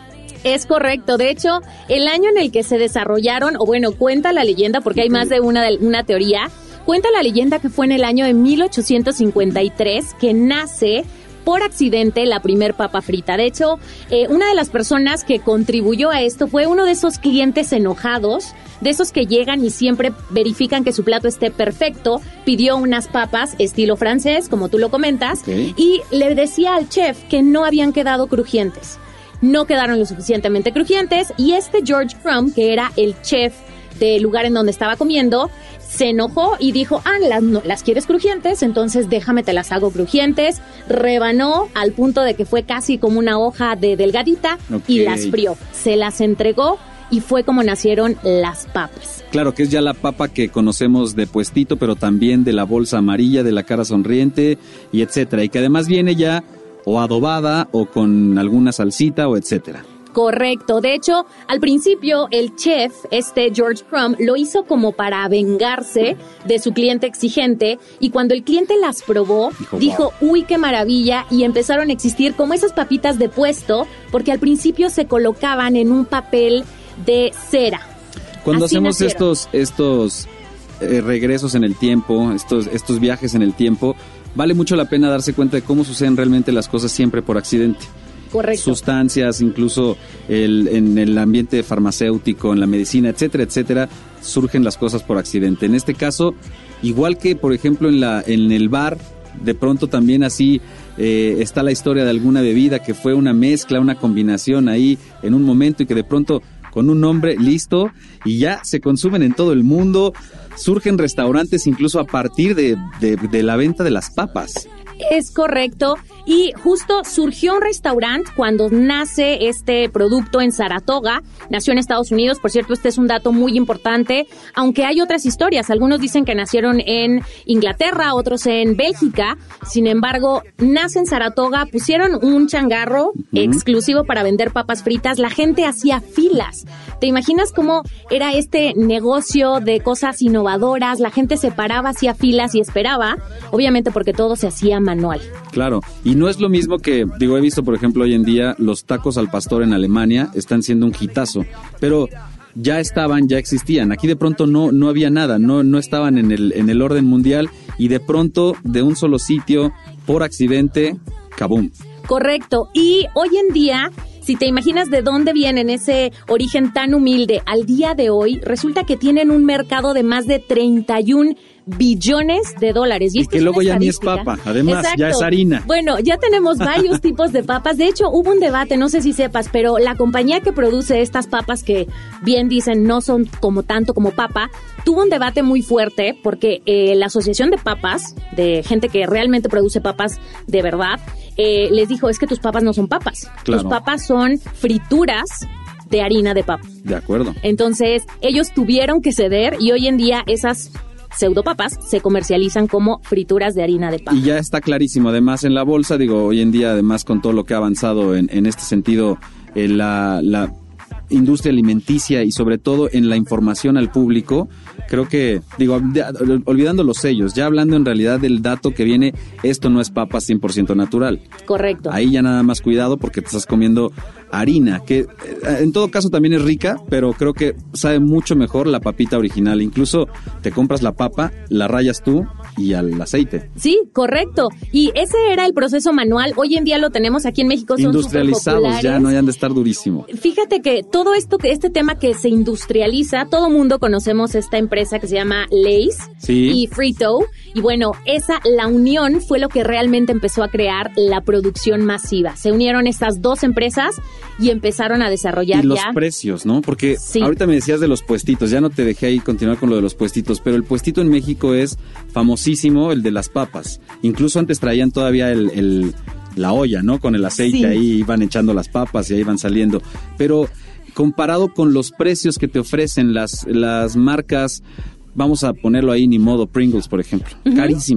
Es correcto. De hecho, el año en el que se desarrollaron, o bueno, cuenta la leyenda, porque hay más de una, de una teoría, cuenta la leyenda que fue en el año de mil ochocientos cincuenta y tres que nace por accidente la primer papa frita. De hecho, eh, una de las personas que contribuyó a esto fue uno de esos clientes enojados, de esos que llegan y siempre verifican que su plato esté perfecto. Pidió unas papas estilo francés, como tú lo comentas, okay. Y le decía al chef que no habían quedado crujientes. No quedaron lo suficientemente crujientes y este George Crumb, que era el chef del lugar en donde estaba comiendo, se enojó y dijo, ah, las, no, las quieres crujientes, entonces déjame te las hago crujientes. Rebanó al punto de que fue casi como una hoja de delgadita, okay. Y las frió. Se las entregó y fue como nacieron las papas. Claro, que es ya la papa que conocemos de puestito, pero también de la bolsa amarilla, de la cara sonriente y etcétera. Y que además viene ya o adobada o con alguna salsita o etcétera. Correcto. De hecho, al principio el chef, este George Crumb, lo hizo como para vengarse de su cliente exigente, y cuando el cliente las probó, dijo, dijo wow. Uy, qué maravilla, y empezaron a existir como esas papitas de puesto, porque al principio se colocaban en un papel de cera. Cuando Así hacemos nacieron. estos estos eh, regresos en el tiempo, estos estos viajes en el tiempo, vale mucho la pena darse cuenta de cómo suceden realmente las cosas siempre por accidente. Correcto. Sustancias, incluso el, en el ambiente farmacéutico, en la medicina, etcétera, etcétera, surgen las cosas por accidente. En este caso, igual que por ejemplo en la en el bar, de pronto también así eh, está la historia de alguna bebida que fue una mezcla, una combinación ahí en un momento y que de pronto con un nombre listo y ya se consumen en todo el mundo. Surgen restaurantes incluso a partir de, de, de la venta de las papas. Es correcto. Y justo surgió un restaurante cuando nace este producto en Saratoga. Nació en Estados Unidos. Por cierto, este es un dato muy importante, aunque hay otras historias. Algunos dicen que nacieron en Inglaterra, otros en Bélgica. Sin embargo, nace en Saratoga. Pusieron un changarro uh-huh. exclusivo para vender papas fritas. La gente hacía filas. ¿Te imaginas cómo era este negocio de cosas innovadoras? La gente se paraba, hacía filas y esperaba, obviamente porque todo se hacía manual. Claro, y no es lo mismo que, digo, he visto por ejemplo hoy en día los tacos al pastor en Alemania están siendo un hitazo, pero ya estaban, ya existían. Aquí de pronto no no había nada, no no estaban en el en el orden mundial y de pronto de un solo sitio por accidente, ¡kabum! Correcto. Y hoy en día, si te imaginas de dónde vienen ese origen tan humilde, al día de hoy resulta que tienen un mercado de más de treinta y un billones de dólares. Y, y que luego ya ni es papa, además. Exacto. Ya es harina. Bueno, ya tenemos varios tipos de papas. De hecho, hubo un debate, no sé si sepas, pero la compañía que produce estas papas, que bien dicen no son como tanto como papa, tuvo un debate muy fuerte porque eh, la Asociación de Papas, de gente que realmente produce papas de verdad, eh, les dijo, es que tus papas no son papas. Claro. Tus papas son frituras de harina de papa. De acuerdo. Entonces, ellos tuvieron que ceder y hoy en día esas pseudopapas se comercializan como frituras de harina de papa. Y ya está clarísimo, además en la bolsa, digo, hoy en día además con todo lo que ha avanzado en, en este sentido, eh, la, la industria alimenticia y sobre todo en la información al público, creo que, digo, olvidando los sellos, ya hablando en realidad del dato que viene, esto no es papa cien por ciento natural. Correcto. Ahí ya nada más cuidado porque te estás comiendo harina, que en todo caso también es rica, pero creo que sabe mucho mejor la papita original. Incluso te compras la papa, la rayas tú y al aceite. Sí, correcto. Y ese era el proceso manual. Hoy en día lo tenemos aquí en México. Son industrializados ya, no hayan de estar durísimo. Fíjate que todo esto, que este tema que se industrializa, todo mundo conocemos esta empresa que se llama Lay's sí. y Frito. Y bueno, esa, la unión fue lo que realmente empezó a crear la producción masiva. Se unieron estas dos empresas y empezaron a desarrollar y los ya precios, ¿no? Porque sí. ahorita me decías de los puestitos, ya no te dejé ahí continuar con lo de los puestitos, pero el puestito en México es famosísimo, el de las papas. Incluso antes traían todavía el, el la olla, ¿no? Con el aceite, sí. Ahí iban echando las papas y ahí iban saliendo. Pero comparado con los precios que te ofrecen las, las marcas, vamos a ponerlo ahí, ni modo, Pringles, por ejemplo, uh-huh. carísimas.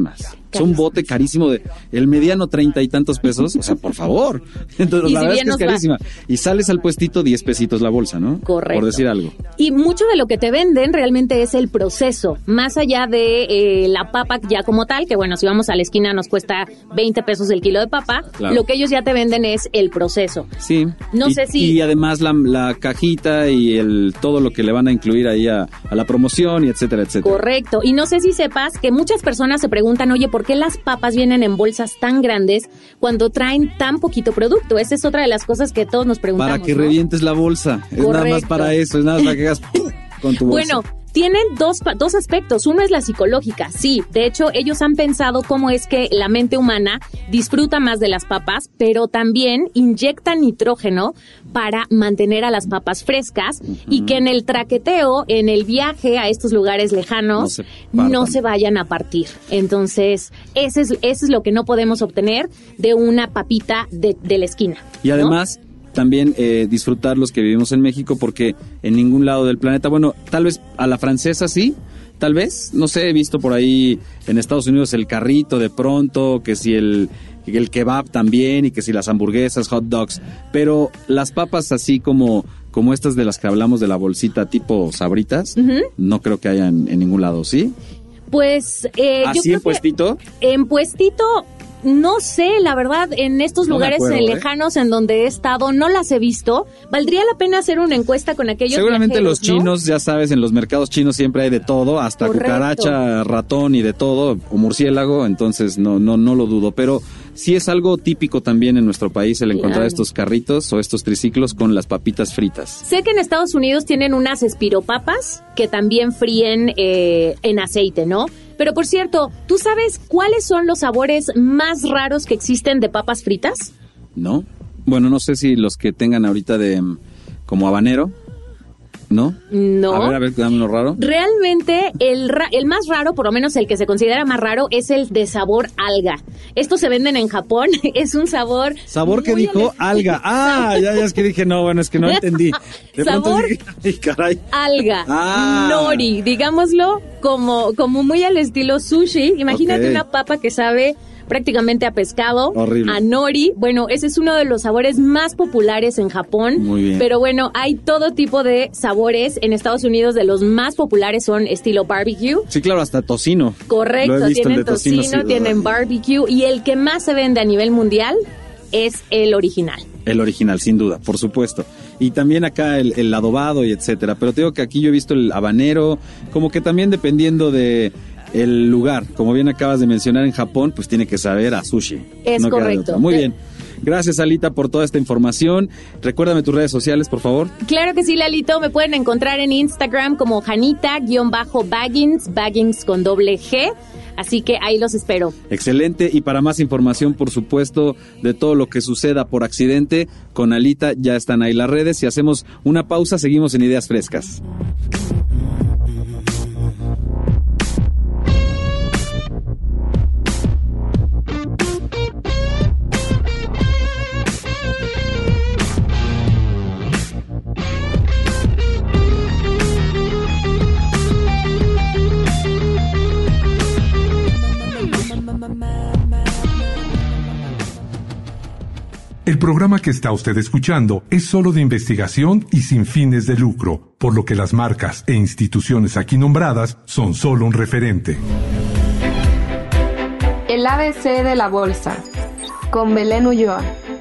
Es un bote carísimo de el mediano treinta y tantos pesos, o sea, por favor. Entonces, Y la si verdad es bien que es nos va- carísima. Y sales al puestito diez pesitos la bolsa, ¿no? Correcto. Por decir algo. Y mucho de lo que te venden realmente es el proceso, más allá de eh, la papa ya como tal, que bueno, si vamos a la esquina nos cuesta veinte pesos el kilo de papa, Claro. lo que ellos ya te venden es el proceso. Sí. No y, sé si- Y además la, la cajita y el todo lo que le van a incluir ahí a, a la promoción y etcétera, etcétera. Correcto. Y no sé si sepas que muchas personas se preguntan, oye, ¿por qué las papas vienen en bolsas tan grandes cuando traen tan poquito producto? Esa es otra de las cosas que todos nos preguntamos. Para que ¿no? revientes la bolsa. Es nada más Correcto. para eso, es nada más para que hagas con tu bolsa. Bueno, tienen dos, pa- dos aspectos. Uno es la psicológica, sí. De hecho, ellos han pensado cómo es que la mente humana disfruta más de las papas, pero también inyectan nitrógeno para mantener a las papas frescas y que en el traqueteo, en el viaje a estos lugares lejanos, No se no partan. se vayan a partir. Entonces, ese es, ese es lo que no podemos obtener de una papita de, de la esquina. Y ¿no? además, también eh, disfrutar los que vivimos en México, porque en ningún lado del planeta, bueno, tal vez a la francesa sí, tal vez, no sé, he visto por ahí en Estados Unidos el carrito de pronto, que si el, el kebab también, y que si las hamburguesas, hot dogs, pero las papas así como, como estas de las que hablamos de la bolsita tipo Sabritas, Ujú. no creo que hayan en ningún lado, ¿sí? Pues eh, yo ¿Así creo en puestito? que en puestito, no sé, la verdad, en estos No me lugares acuerdo, eh, ¿eh? lejanos en donde he estado, no las he visto. Valdría la pena hacer una encuesta con aquellos Seguramente los viajeros, ¿no? chinos, ya sabes, en los mercados chinos siempre hay de todo, hasta Correcto. cucaracha, ratón y de todo, o murciélago, entonces no no no lo dudo, pero sí es algo típico también en nuestro país el encontrar Claro. estos carritos o estos triciclos con las papitas fritas. Sé que en Estados Unidos tienen unas espiropapas que también fríen eh, en aceite, ¿no? Pero por cierto, ¿tú sabes cuáles son los sabores más raros que existen de papas fritas? ¿No? Bueno, no sé si los que tengan ahorita de mm, como habanero, ¿no? No. A ver, a ver, dame uno raro. Realmente el, ra- el más raro, por lo menos el que se considera más raro, es el de sabor alga. Estos se venden en Japón, es un sabor... ¿Sabor que muy dijo? al- Alga. Ah, ya, ya es que dije, no, bueno, es que no entendí. De pronto Sabor- dije, ay, caray. Alga, Ah. nori, digámoslo como, como muy al estilo sushi. Imagínate Ok. una papa que sabe prácticamente a pescado, Horrible. a nori. Bueno, ese es uno de los sabores más populares en Japón. Muy bien. Pero bueno, hay todo tipo de sabores. En Estados Unidos de los más populares son estilo barbecue. Sí, claro, hasta tocino. Correcto, Lo he visto, el tienen de tocino, tocino, sí. tienen barbecue y el que más se vende a nivel mundial es el original. El original, sin duda, por supuesto. Y también acá el, el adobado y etcétera. Pero te digo que aquí yo he visto el habanero, como que también dependiendo de el lugar. Como bien acabas de mencionar, en Japón, pues tiene que saber a sushi. Es No queda de correcto. otra. Muy Eh, bien. Gracias, Alita, por toda esta información. Recuérdame tus redes sociales, por favor. Claro que sí, Lalito. Me pueden encontrar en Instagram como Janita-Baggins, Baggins con doble G. Así que ahí los espero. Excelente. Y para más información, por supuesto, de todo lo que suceda por accidente, con Alita ya están ahí las redes. Si hacemos una pausa, seguimos en Ideas Frescas. El programa que está usted escuchando es solo de investigación y sin fines de lucro, por lo que las marcas e instituciones aquí nombradas son solo un referente. El A B C de la bolsa, con Belén Ulloa.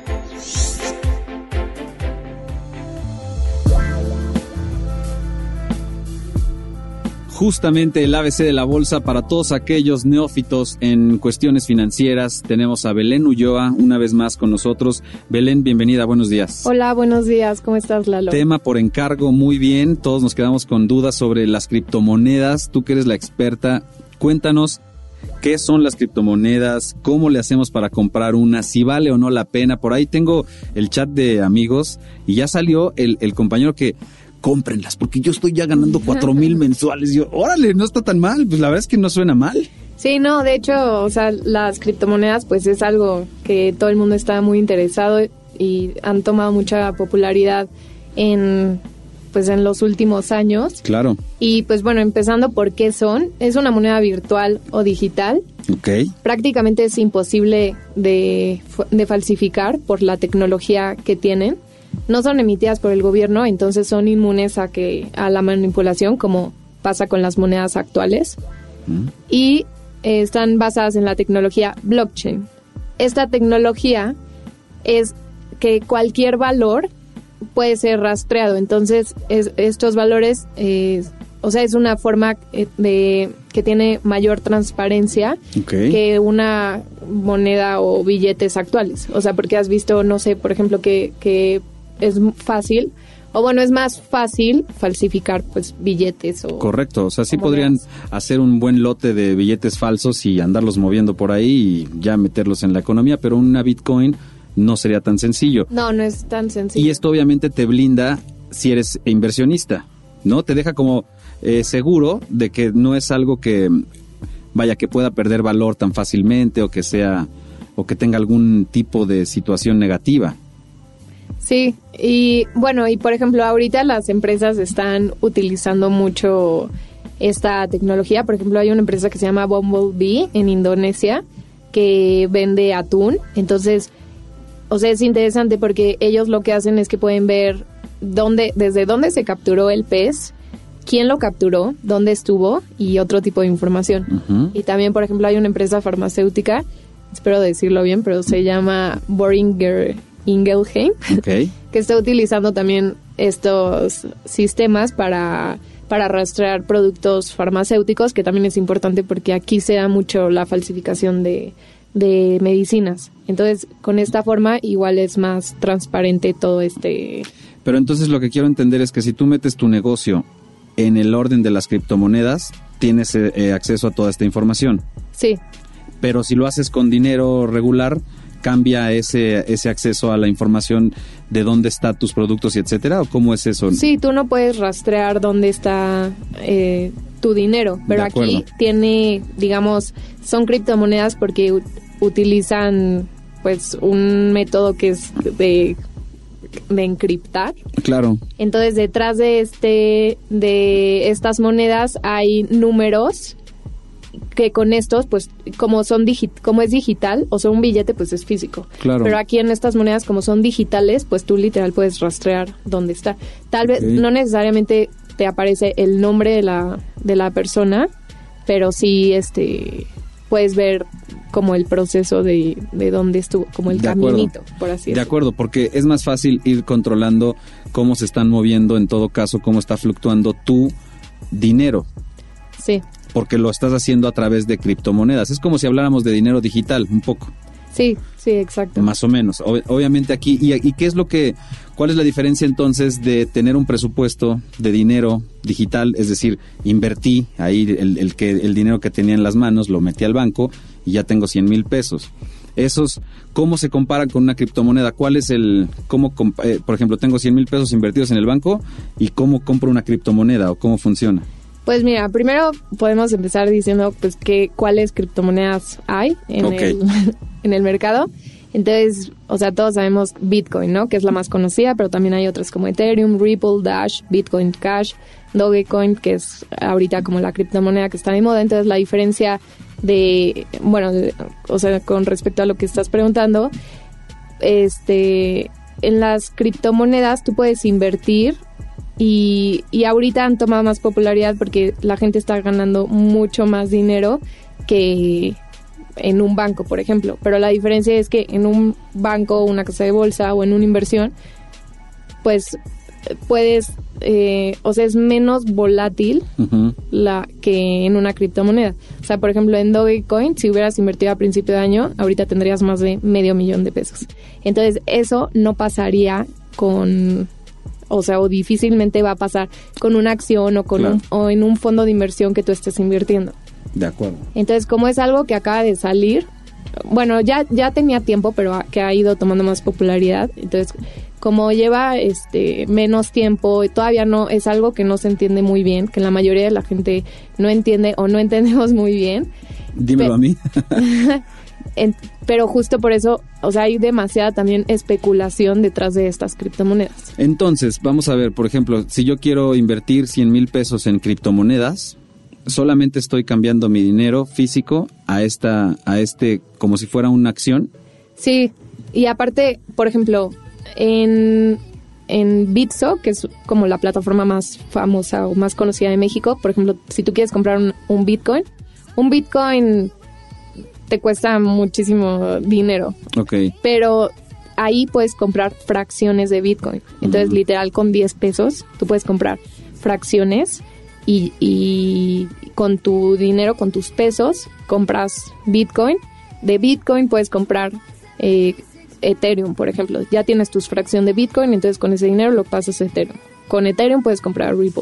Justamente el A B C de la bolsa para todos aquellos neófitos en cuestiones financieras. Tenemos a Belén Ulloa una vez más con nosotros. Belén, bienvenida, buenos días. Hola, buenos días, ¿cómo estás, Lalo? Tema por encargo, muy bien. Todos nos quedamos con dudas sobre las criptomonedas. Tú que eres la experta, cuéntanos qué son las criptomonedas, cómo le hacemos para comprar una, si vale o no la pena. Por ahí tengo el chat de amigos y ya salió el, el compañero que cómprenlas, porque yo estoy ya ganando cuatro mil mensuales. Yo, órale, no está tan mal. Pues la verdad es que no suena mal. Sí, no, de hecho, o sea, las criptomonedas pues es algo que todo el mundo está muy interesado y han tomado mucha popularidad en pues en los últimos años. Claro. Y pues bueno, empezando por qué son. Es una moneda virtual o digital. Ok. Prácticamente es imposible de, de falsificar por la tecnología que tienen. No son emitidas por el gobierno, entonces son inmunes a que a la manipulación, como pasa con las monedas actuales. Mm. Y eh, están basadas en la tecnología blockchain. Esta tecnología es que cualquier valor puede ser rastreado. Entonces, es, estos valores, eh, o sea, es una forma de que tiene mayor transparencia okay. que una moneda o billetes actuales. O sea, porque has visto, no sé, por ejemplo, que, que es fácil, o bueno, es más fácil falsificar, pues, billetes o... Correcto, o sea, sí podrían hacer un buen lote de billetes falsos y andarlos moviendo por ahí y ya meterlos en la economía, pero una Bitcoin no sería tan sencillo. No, no es tan sencillo. Y esto obviamente te blinda si eres inversionista, ¿no? Te deja como eh, seguro de que no es algo que, vaya, que pueda perder valor tan fácilmente o que sea, o que tenga algún tipo de situación negativa. Sí, y bueno, y por ejemplo, ahorita las empresas están utilizando mucho esta tecnología. Por ejemplo, hay una empresa que se llama Bumblebee en Indonesia que vende atún. Entonces, o sea, es interesante porque ellos lo que hacen es que pueden ver dónde, desde dónde se capturó el pez, quién lo capturó, dónde estuvo y otro tipo de información. Uh-huh. Y también, por ejemplo, hay una empresa farmacéutica, espero decirlo bien, pero se llama Boehringer Ingelheim, okay. que está utilizando también estos sistemas para, para rastrear productos farmacéuticos, que también es importante porque aquí se da mucho la falsificación de, de medicinas. Entonces, con esta forma igual es más transparente todo este... Pero entonces lo que quiero entender es que si tú metes tu negocio en el orden de las criptomonedas, tienes eh, acceso a toda esta información. Sí. Pero si lo haces con dinero regular, ¿cambia ese ese acceso a la información de dónde están tus productos y etcétera? ¿O cómo es eso? Sí, tú no puedes rastrear dónde está eh, tu dinero, pero aquí tiene, digamos, son criptomonedas porque u- utilizan pues un método que es de, de encriptar. Claro. Entonces, detrás de este de estas monedas hay números que con estos, pues, como son digi- como es digital, o sea, un billete, pues, es físico. Claro. Pero aquí en estas monedas, como son digitales, pues, tú literal puedes rastrear dónde está. Tal vez, okay. no necesariamente te aparece el nombre de la, de la persona, pero sí, este, puedes ver como el proceso de, de dónde estuvo, como el de caminito, acuerdo. Por así decirlo. De acuerdo, porque es más fácil ir controlando cómo se están moviendo, en todo caso, cómo está fluctuando tu dinero. Sí. Porque lo estás haciendo a través de criptomonedas. Es como si habláramos de dinero digital, un poco. Sí, sí, exacto. Más o menos. Ob- obviamente aquí, y, ¿y qué es lo que, cuál es la diferencia entonces de tener un presupuesto de dinero digital? Es decir, invertí ahí el, el, que, el dinero que tenía en las manos, lo metí al banco y ya tengo cien mil pesos. Esos, ¿cómo se comparan con una criptomoneda? ¿Cuál es el, cómo, eh, por ejemplo, tengo cien mil pesos invertidos en el banco y cómo compro una criptomoneda o cómo funciona? Pues mira, primero podemos empezar diciendo pues que cuáles criptomonedas hay en, okay. el, en el mercado. Entonces, o sea, todos sabemos Bitcoin, ¿no? Que es la más conocida, pero también hay otras como Ethereum, Ripple, Dash, Bitcoin Cash, Dogecoin, que es ahorita como la criptomoneda que está de moda. Entonces, la diferencia de, bueno, de, o sea, con respecto a lo que estás preguntando, este, en las criptomonedas tú puedes invertir. Y, y ahorita han tomado más popularidad porque la gente está ganando mucho más dinero que en un banco, por ejemplo. Pero la diferencia es que en un banco, una casa de bolsa o en una inversión, pues puedes, eh, o sea, es menos volátil uh-huh. la que en una criptomoneda. O sea, por ejemplo, en Dogecoin, si hubieras invertido a principio de año, ahorita tendrías más de medio millón de pesos. Entonces, eso no pasaría con... O sea, o difícilmente va a pasar con una acción o con claro. un, o en un fondo de inversión que tú estés invirtiendo. De acuerdo. Entonces, como es algo que acaba de salir, bueno, ya ya tenía tiempo, pero que ha ido tomando más popularidad. Entonces, como lleva este menos tiempo, todavía no es algo que no se entiende muy bien, que la mayoría de la gente no entiende o no entendemos muy bien. Dímelo Pe- a mí. En, pero justo por eso, o sea, hay demasiada también especulación detrás de estas criptomonedas. Entonces, vamos a ver, por ejemplo, si yo quiero invertir cien mil pesos en criptomonedas, solamente estoy cambiando mi dinero físico a esta, a este, como si fuera una acción. Sí, y aparte, por ejemplo, en, en Bitso, que es como la plataforma más famosa o más conocida de México, por ejemplo, si tú quieres comprar un, un Bitcoin, un Bitcoin te cuesta muchísimo dinero. Ok. Pero ahí puedes comprar fracciones de Bitcoin. Entonces, uh-huh. literal, con diez pesos, tú puedes comprar fracciones y, y con tu dinero, con tus pesos, compras Bitcoin. De Bitcoin puedes comprar eh, Ethereum, por ejemplo. Ya tienes tu fracción de Bitcoin, entonces con ese dinero lo pasas a Ethereum. Con Ethereum puedes comprar Ripple.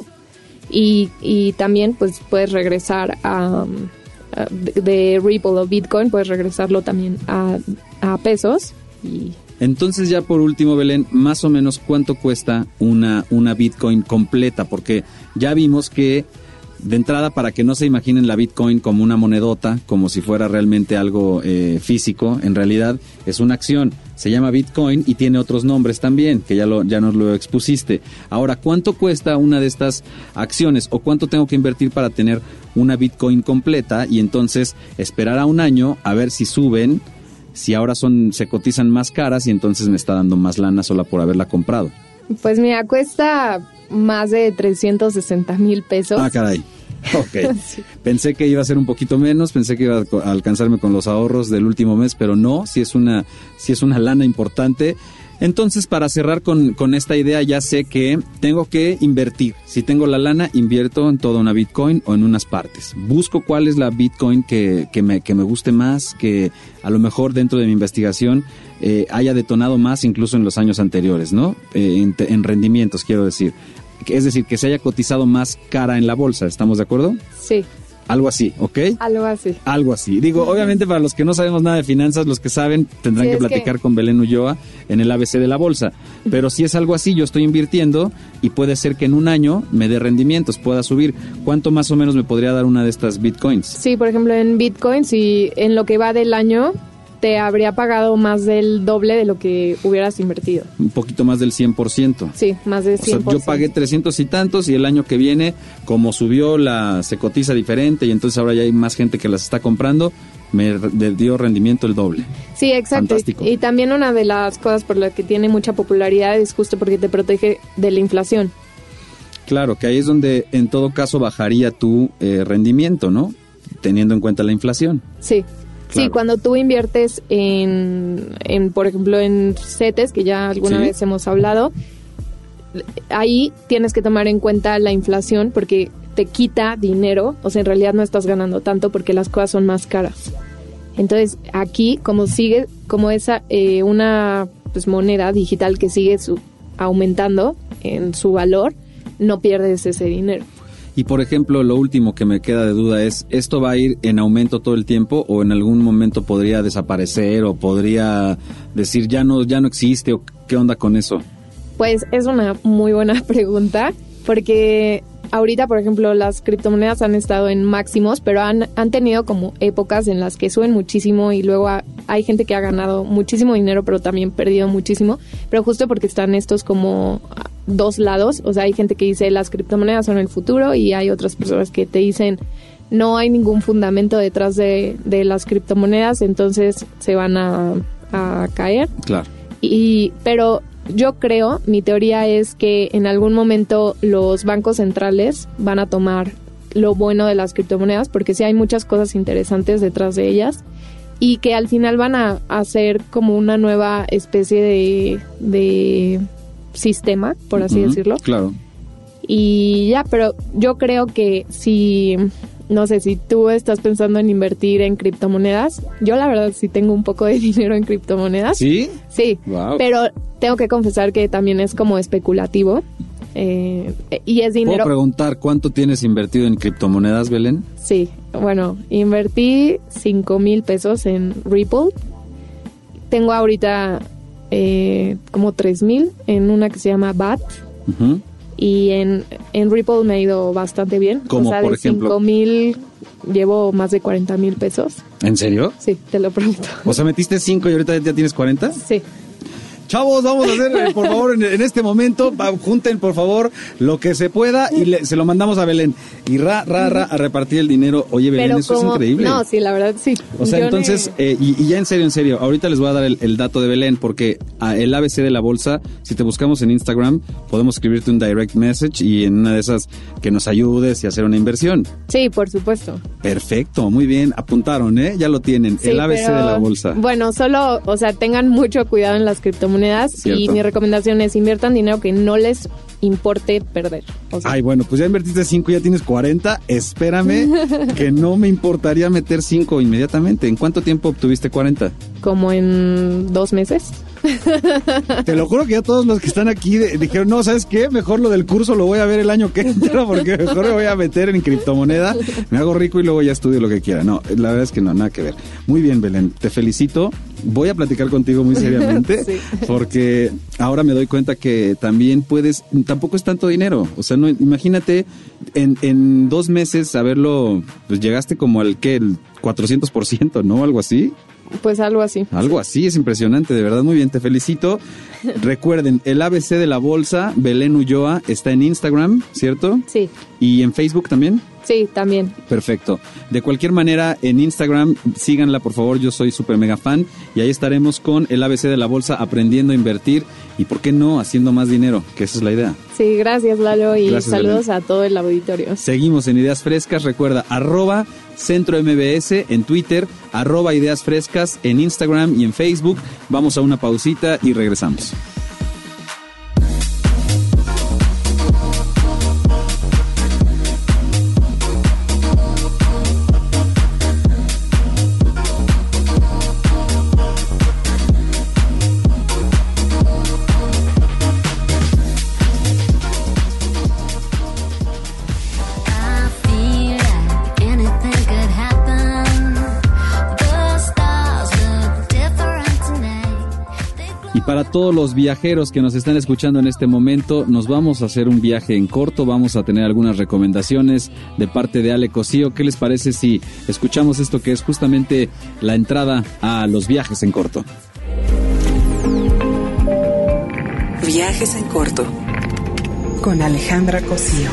Y, y también pues puedes regresar a... Um, De, de Ripple o Bitcoin, puedes regresarlo también a, a pesos. Y... Entonces ya por último, Belén, más o menos cuánto cuesta una, una Bitcoin completa, porque ya vimos que de entrada, para que no se imaginen la Bitcoin como una monedota, como si fuera realmente algo eh, físico, en realidad es una acción, se llama Bitcoin y tiene otros nombres también, que ya, lo, ya nos lo expusiste. Ahora, ¿cuánto cuesta una de estas acciones o cuánto tengo que invertir para tener una Bitcoin completa y entonces esperar a un año a ver si suben, si ahora son se cotizan más caras y entonces me está dando más lana sola por haberla comprado? Pues mira, cuesta más de trescientos sesenta mil pesos. Ah, caray. Ok. Sí. Pensé que iba a ser un poquito menos, pensé que iba a alcanzarme con los ahorros del último mes, pero no, sí es una, sí es una lana importante. Entonces, para cerrar con, con esta idea, ya sé que tengo que invertir. Si tengo la lana, invierto en toda una Bitcoin o en unas partes. Busco cuál es la Bitcoin que, que, me, que me guste más, que a lo mejor dentro de mi investigación eh, haya detonado más incluso en los años anteriores, ¿no? Eh, en, en rendimientos, quiero decir. Es decir, que se haya cotizado más cara en la bolsa, ¿estamos de acuerdo? Sí. Algo así, ¿ok? Algo así. Algo así. Digo, obviamente para los que no sabemos nada de finanzas, los que saben tendrán sí, que platicar que... con Belén Ulloa en el A B C de la bolsa. Pero si es algo así, yo estoy invirtiendo y puede ser que en un año me dé rendimientos, pueda subir. ¿Cuánto más o menos me podría dar una de estas Bitcoins? Sí, por ejemplo, en Bitcoin, si en lo que va del año te habría pagado más del doble de lo que hubieras invertido. Un poquito más del cien por ciento. Sí, más del cien por ciento. O sea, yo pagué trescientos y tantos y el año que viene, como subió, la se cotiza diferente y entonces ahora ya hay más gente que las está comprando, me dio rendimiento el doble. Sí, exacto. Fantástico. Y, y también una de las cosas por las que tiene mucha popularidad es justo porque te protege de la inflación. Claro, que ahí es donde en todo caso bajaría tu eh, rendimiento, ¿no? Teniendo en cuenta la inflación. Sí. Claro. Sí, cuando tú inviertes en, en, por ejemplo, en CETES, que ya alguna ¿Sí? vez hemos hablado, ahí tienes que tomar en cuenta la inflación porque te quita dinero, o sea, en realidad no estás ganando tanto porque las cosas son más caras. Entonces, aquí, como sigue, como esa eh, una pues, moneda digital que sigue su, aumentando en su valor, no pierdes ese dinero. Y por ejemplo, lo último que me queda de duda es, ¿esto va a ir en aumento todo el tiempo o en algún momento podría desaparecer o podría decir ya no, ya no existe o qué onda con eso? Pues es una muy buena pregunta porque ahorita, por ejemplo, las criptomonedas han estado en máximos, pero han, han tenido como épocas en las que suben muchísimo y luego ha, hay gente que ha ganado muchísimo dinero, pero también perdido muchísimo, pero justo porque están estos como dos lados, o sea, hay gente que dice las criptomonedas son el futuro y hay otras personas que te dicen no hay ningún fundamento detrás de, de las criptomonedas, entonces se van a, a caer. Claro. Y, pero yo creo, mi teoría es que en algún momento los bancos centrales van a tomar lo bueno de las criptomonedas, porque sí hay muchas cosas interesantes detrás de ellas, y que al final van a hacer como una nueva especie de, de sistema, por así uh-huh, decirlo. Claro. Y ya, pero yo creo que si, no sé, si tú estás pensando en invertir en criptomonedas, yo la verdad sí tengo un poco de dinero en criptomonedas. ¿Sí? Sí, wow. Pero tengo que confesar que también es como especulativo. Eh, y es dinero. ¿Puedo preguntar cuánto tienes invertido en criptomonedas, Belén? Sí, bueno, invertí cinco mil pesos en Ripple. Tengo ahorita eh, como tres mil en una que se llama B A T. Uh-huh. Y en, en Ripple me ha ido bastante bien. ¿Cómo, o sea, por de ejemplo? cinco mil llevo más de cuarenta mil pesos. ¿En serio? Sí, te lo prometo. O sea, metiste cinco y ahorita ya tienes cuarenta. Sí. Chavos, vamos a hacer, eh, por favor, en, en este momento, va, junten, por favor, lo que se pueda y le, se lo mandamos a Belén. Y ra, ra, ra, a repartir el dinero. Oye, Belén, Pero eso como, es increíble. No, sí, la verdad, sí. O sea, Yo entonces, ne- eh, y, y ya en serio, en serio, ahorita les voy a dar el, el dato de Belén, porque a el A B C de la bolsa, si te buscamos en Instagram, podemos escribirte un direct message y en una de esas que nos ayudes y hacer una inversión. Sí, por supuesto. Perfecto, muy bien, apuntaron, ¿eh? Ya lo tienen, Sí, el A B C pero, de la bolsa. Bueno, solo, o sea, tengan mucho cuidado en las criptomonedas. Cierto. Y mi recomendación es inviertan dinero que no les importe perder. O sea, Ay, bueno, pues ya invertiste cinco, ya tienes cuarenta. Espérame, que no me importaría meter cinco inmediatamente. ¿En cuánto tiempo obtuviste cuarenta? como en dos meses. Te lo juro que ya todos los que están aquí de- dijeron, no, ¿sabes qué? Mejor lo del curso lo voy a ver el año que entra porque mejor me voy a meter en criptomoneda, me hago rico y luego ya estudio lo que quiera. No, la verdad es que no, nada que ver. Muy bien, Belén, te felicito. Voy a platicar contigo muy seriamente Sí. porque ahora me doy cuenta que también puedes, tampoco es tanto dinero. O sea, no, imagínate en, en dos meses haberlo, pues llegaste como al que el cuatrocientos por ciento, ¿no? Algo así. Pues algo así. Algo así, es impresionante, de verdad, muy bien, te felicito. Recuerden, el A B C de la bolsa, Belén Ulloa, está en Instagram, ¿cierto? Sí, ¿Y en Facebook también? sí, también. Perfecto. De cualquier manera, en Instagram, síganla, por favor, yo soy súper mega fan, y ahí estaremos con el A B C de la bolsa, aprendiendo a invertir, y por qué no, haciendo más dinero, que esa es la idea. Sí, gracias Lalo y Gracias, saludos a todo el auditorio. Seguimos en Ideas Frescas, recuerda, arroba Centro M B S en Twitter, arroba Ideas Frescas en Instagram y en Facebook. Vamos a una pausita y regresamos. Y para todos los viajeros que nos están escuchando en este momento, nos vamos a hacer un viaje en corto, vamos a tener algunas recomendaciones de parte de Ale Cosío. ¿Qué les parece si escuchamos esto que es justamente la entrada a los viajes en corto? Viajes en corto con Alejandra Cosío.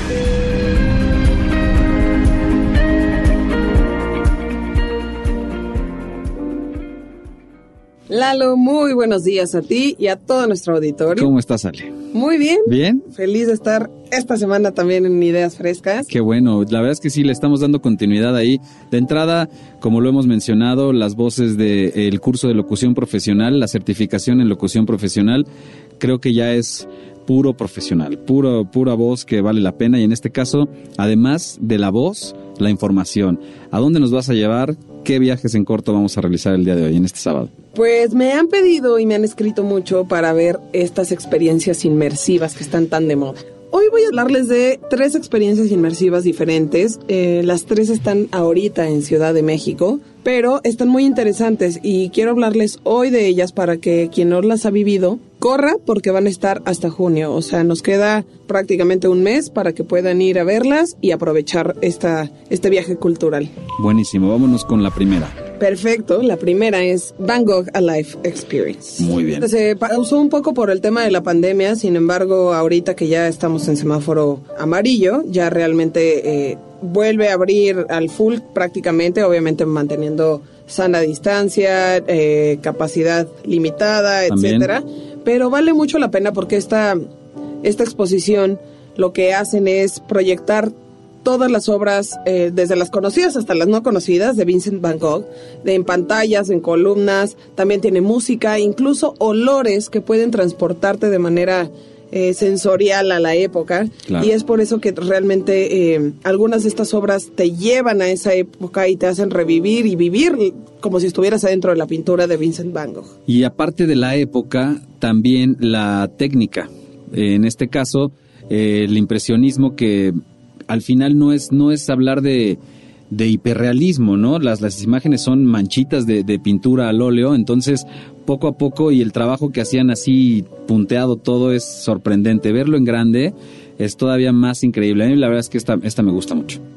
Lalo, muy buenos días a ti y a todo nuestro auditorio. ¿Cómo estás, Ale? Muy bien. ¿Bien? Feliz de estar esta semana también en Ideas Frescas. Qué bueno, la verdad es que sí, le estamos dando continuidad ahí. De entrada, como lo hemos mencionado, las voces del curso de locución profesional, la certificación en locución profesional, creo que ya es puro profesional, puro, pura voz que vale la pena. Y en este caso, además de la voz, la información. ¿A dónde nos vas a llevar? ¿Qué viajes en corto vamos a realizar el día de hoy, en este sábado? Pues me han pedido y me han escrito mucho para ver estas experiencias inmersivas que están tan de moda. Hoy voy a hablarles de tres experiencias inmersivas diferentes. Eh, las tres están ahorita en Ciudad de México, pero están muy interesantes y quiero hablarles hoy de ellas para que quien no las ha vivido corra, porque van a estar hasta junio. O sea, nos queda prácticamente un mes para que puedan ir a verlas y aprovechar esta, este viaje cultural. Buenísimo, vámonos con la primera. Perfecto, la primera es Van Gogh A Life Experience. Muy bien. Se pausó un poco por el tema de la pandemia, sin embargo, ahorita que ya estamos en semáforo amarillo, ya realmente eh, vuelve a abrir al full prácticamente, obviamente manteniendo sana distancia, eh, capacidad limitada, También. etcétera. Pero vale mucho la pena porque esta, esta exposición lo que hacen es proyectar todas las obras, eh, desde las conocidas hasta las no conocidas, de Vincent Van Gogh, de, en pantallas, en columnas, también tiene música, incluso olores que pueden transportarte de manera eh, sensorial a la época. Claro. Y es por eso que realmente eh, algunas de estas obras te llevan a esa época y te hacen revivir y vivir como si estuvieras adentro de la pintura de Vincent Van Gogh. Y aparte de la época, también la técnica. Eh, en este caso, eh, el impresionismo, que al final no es, no es hablar de, de hiperrealismo, ¿no? Las, las imágenes son manchitas de, de pintura al óleo, entonces poco a poco, y el trabajo que hacían así punteado todo es sorprendente. Verlo en grande es todavía más increíble. A mí la verdad es que esta, esta me gusta mucho.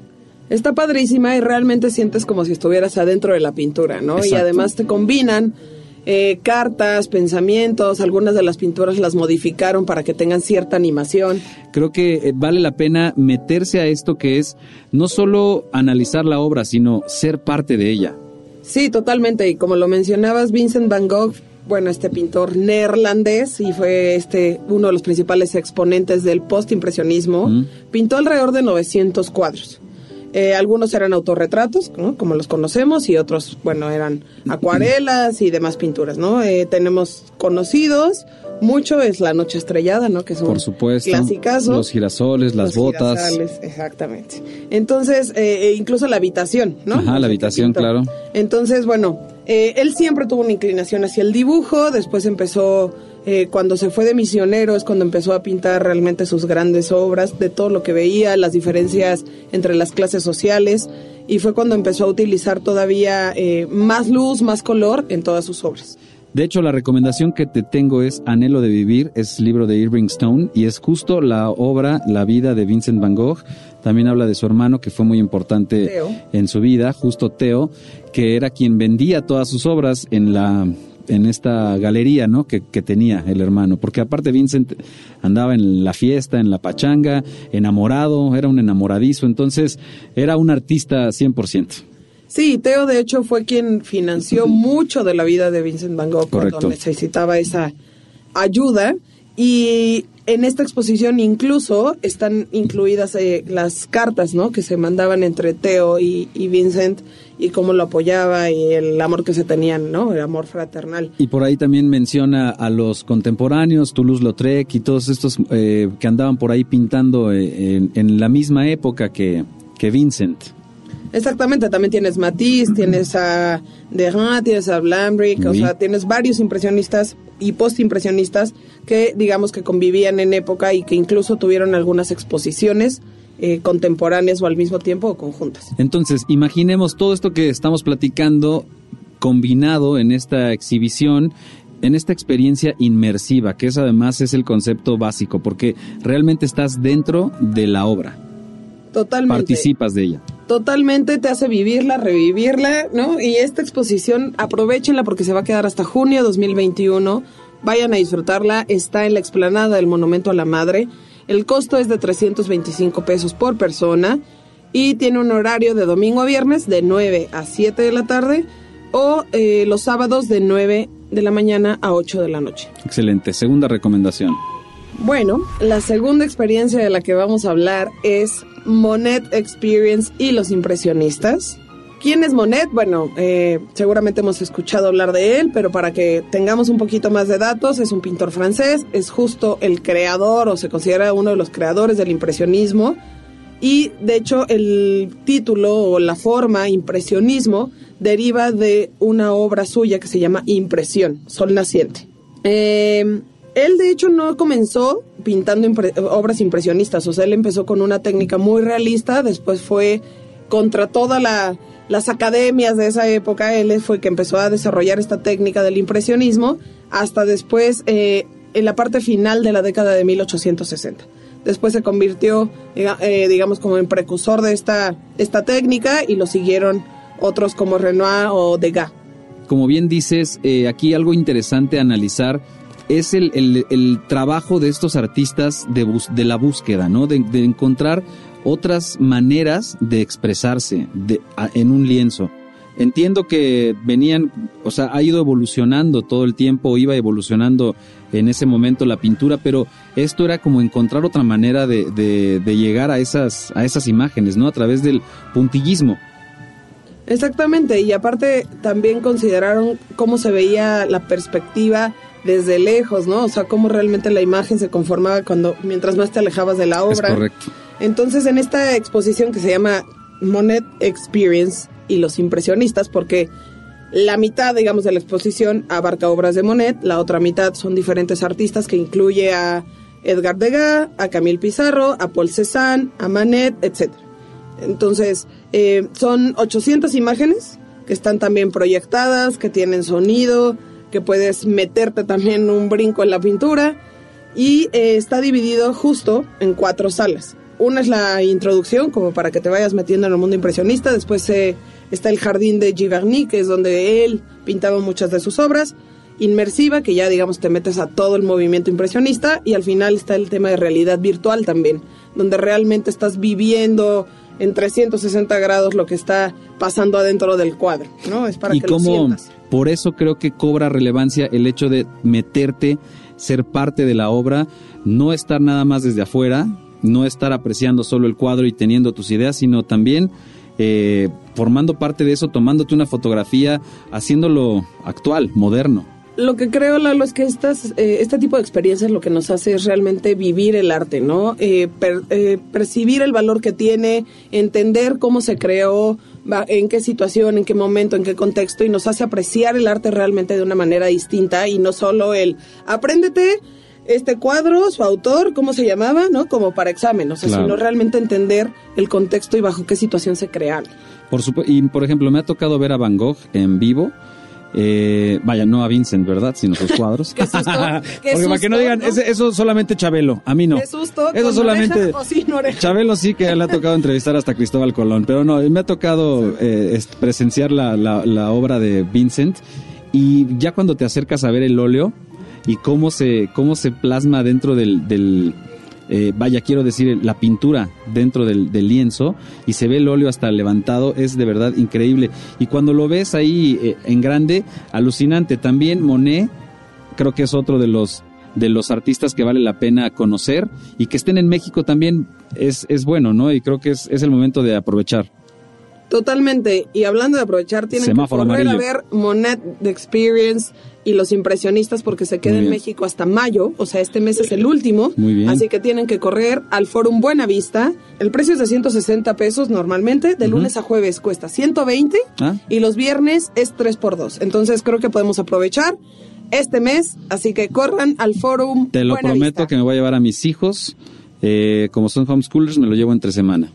Está padrísima y realmente sientes como si estuvieras adentro de la pintura, ¿no? Exacto. Y además te combinan eh, cartas, pensamientos, algunas de las pinturas las modificaron para que tengan cierta animación. Creo que eh, vale la pena meterse a esto que es no solo analizar la obra, sino ser parte de ella. Sí, totalmente. Y como lo mencionabas, Vincent Van Gogh, bueno, este pintor neerlandés y fue este uno de los principales exponentes del postimpresionismo, mm. pintó alrededor de novecientos cuadros. Eh, algunos eran autorretratos, ¿no? Como los conocemos, y otros, bueno, eran acuarelas y demás pinturas, ¿no? Eh, tenemos conocidos, mucho es La Noche Estrellada, ¿no? Que es un Por supuesto, clasicazo. Los girasoles, las los botas. Girasales, exactamente. Entonces, eh, incluso la habitación, ¿no? Ajá, la habitación, claro. Entonces, bueno, eh, él siempre tuvo una inclinación hacia el dibujo, después empezó... Eh, cuando se fue de misionero es cuando empezó a pintar realmente sus grandes obras, de todo lo que veía, las diferencias entre las clases sociales, y fue cuando empezó a utilizar todavía eh, más luz, más color en todas sus obras. De hecho, la recomendación que te tengo es Anhelo de Vivir, es libro de Irving Stone, y es justo la obra, la vida de Vincent Van Gogh. También habla de su hermano, que fue muy importante Theo. En su vida, justo Theo, que era quien vendía todas sus obras en la... en esta galería, ¿no? Que, que tenía el hermano, porque aparte Vincent andaba en la fiesta, en la pachanga, enamorado, era un enamoradizo, entonces era un artista cien por ciento. Sí, Theo de hecho fue quien financió mucho de la vida de Vincent Van Gogh. Correcto. Cuando necesitaba esa ayuda, y en esta exposición incluso están incluidas eh, las cartas, ¿no? Que se mandaban entre Theo y, y Vincent, y cómo lo apoyaba y el amor que se tenían, ¿no? El amor fraternal. Y por ahí también menciona a los contemporáneos, Toulouse-Lautrec y todos estos eh, que andaban por ahí pintando eh, en, en la misma época que, que Vincent. Exactamente, también tienes Matisse, tienes a Derain, tienes a Blambrick, sí. O sea, tienes varios impresionistas y postimpresionistas que digamos que convivían en época y que incluso tuvieron algunas exposiciones eh, contemporáneas o al mismo tiempo o conjuntas. Entonces, imaginemos todo esto que estamos platicando combinado en esta exhibición, en esta experiencia inmersiva, que eso además es el concepto básico, porque realmente estás dentro de la obra. Totalmente. Participas de ella. Totalmente, te hace vivirla, revivirla, ¿no? Y esta exposición, aprovéchenla porque se va a quedar hasta junio de dos mil veintiuno. Vayan a disfrutarla, está en la explanada del Monumento a la Madre. El costo es de trescientos veinticinco pesos por persona y tiene un horario de domingo a viernes de nueve a siete de la tarde o eh, los sábados de nueve de la mañana a ocho de la noche. Excelente. Segunda recomendación. Bueno, la segunda experiencia de la que vamos a hablar es Monet Experience y los impresionistas. ¿Quién es Monet? Bueno, eh, seguramente hemos escuchado hablar de él, pero para que tengamos un poquito más de datos, es un pintor francés, es justo el creador o se considera uno de los creadores del impresionismo, y de hecho el título o la forma impresionismo deriva de una obra suya que se llama Impresión, Sol Naciente. Eh, él de hecho no comenzó pintando impre- obras impresionistas, o sea, él empezó con una técnica muy realista, después fue contra toda la... las academias de esa época, él fue que empezó a desarrollar esta técnica del impresionismo hasta después, eh, en la parte final de la década de mil ochocientos sesenta. Después se convirtió, eh, digamos, como en precursor de esta, esta técnica y lo siguieron otros como Renoir o Degas. Como bien dices, eh, aquí algo interesante a analizar es el, el, el trabajo de estos artistas de, bus, de la búsqueda, ¿no? De, de encontrar otras maneras de expresarse de, a, en un lienzo. Entiendo que venían, o sea, ha ido evolucionando todo el tiempo, iba evolucionando en ese momento la pintura, pero esto era como encontrar otra manera de, de, de llegar a esas, a esas imágenes, ¿no? A través del puntillismo. Exactamente, y aparte también consideraron cómo se veía la perspectiva desde lejos, ¿no? O sea, cómo realmente la imagen se conformaba cuando mientras más te alejabas de la obra. Es correcto. Entonces, en esta exposición que se llama Monet Experience y los impresionistas, porque la mitad, digamos, de la exposición abarca obras de Monet, la otra mitad son diferentes artistas que incluye a Edgar Degas, a Camille Pissarro, a Paul Cézanne, a Manet, etcétera. Entonces, eh, son ochocientas imágenes que están también proyectadas, que tienen sonido, que puedes meterte también un brinco en la pintura, y eh, está dividido justo en cuatro salas. una es la introducción, como para que te vayas metiendo en el mundo impresionista. Después eh, está el jardín de Giverny, que es donde él pintaba muchas de sus obras. Inmersiva, que ya digamos te metes a todo el movimiento impresionista. Y al final está el tema de realidad virtual también, donde realmente estás viviendo en trescientos sesenta grados lo que está pasando adentro del cuadro, ¿no? Es para y que cómo, lo sientas. Por eso creo que cobra relevancia el hecho de meterte, ser parte de la obra, no estar nada más desde afuera, no estar apreciando solo el cuadro y teniendo tus ideas, sino también eh, formando parte de eso, tomándote una fotografía, haciéndolo actual, moderno. Lo que creo, Lalo, es que estas, eh, este tipo de experiencias lo que nos hace es realmente vivir el arte, ¿no? Eh, per, eh, percibir el valor que tiene, entender cómo se creó, va, en qué situación, en qué momento, en qué contexto, y nos hace apreciar el arte realmente de una manera distinta y no solo el apréndete este cuadro, su autor, cómo se llamaba, ¿no? Como para examen, o sea, Claro. sino realmente entender el contexto y bajo qué situación se crearon. Por supuesto, y por ejemplo, me ha tocado ver a Van Gogh en vivo. Eh, vaya, no a Vincent, ¿verdad? Sino sus cuadros. Qué susto, qué Porque para que no susto, digan, ¿no? ese- eso solamente Chabelo, a mí no. Qué susto, Eso ¿con solamente oreja o sin oreja? Chabelo sí que le ha tocado entrevistar hasta Cristóbal Colón, pero no, me ha tocado eh, es- presenciar la, la, la obra de Vincent, y ya cuando te acercas a ver el óleo y cómo se, cómo se plasma dentro del, del eh, vaya, quiero decir, la pintura dentro del, del lienzo, y se ve el óleo hasta levantado, es de verdad increíble. Y cuando lo ves ahí eh, en grande, alucinante. También Monet, creo que es otro de los de los artistas que vale la pena conocer, y que estén en México también es, es bueno, ¿no? Y creo que es, es el momento de aprovechar. Totalmente. Y hablando de aprovechar, tienen Semáforo que correr amarillo. a ver Monet The Experience y Los Impresionistas, porque se queda Muy en bien. México hasta mayo, o sea, este mes es el último. Muy bien. Así que tienen que correr al Fórum Buenavista. El precio es de ciento sesenta pesos normalmente, de Ujú. lunes a jueves cuesta ciento veinte Ah. y los viernes es tres por dos. Entonces creo que podemos aprovechar este mes, así que corran al Fórum Te lo Buenavista. prometo que me voy a llevar a mis hijos. Eh, como son homeschoolers, me lo llevo entre semana.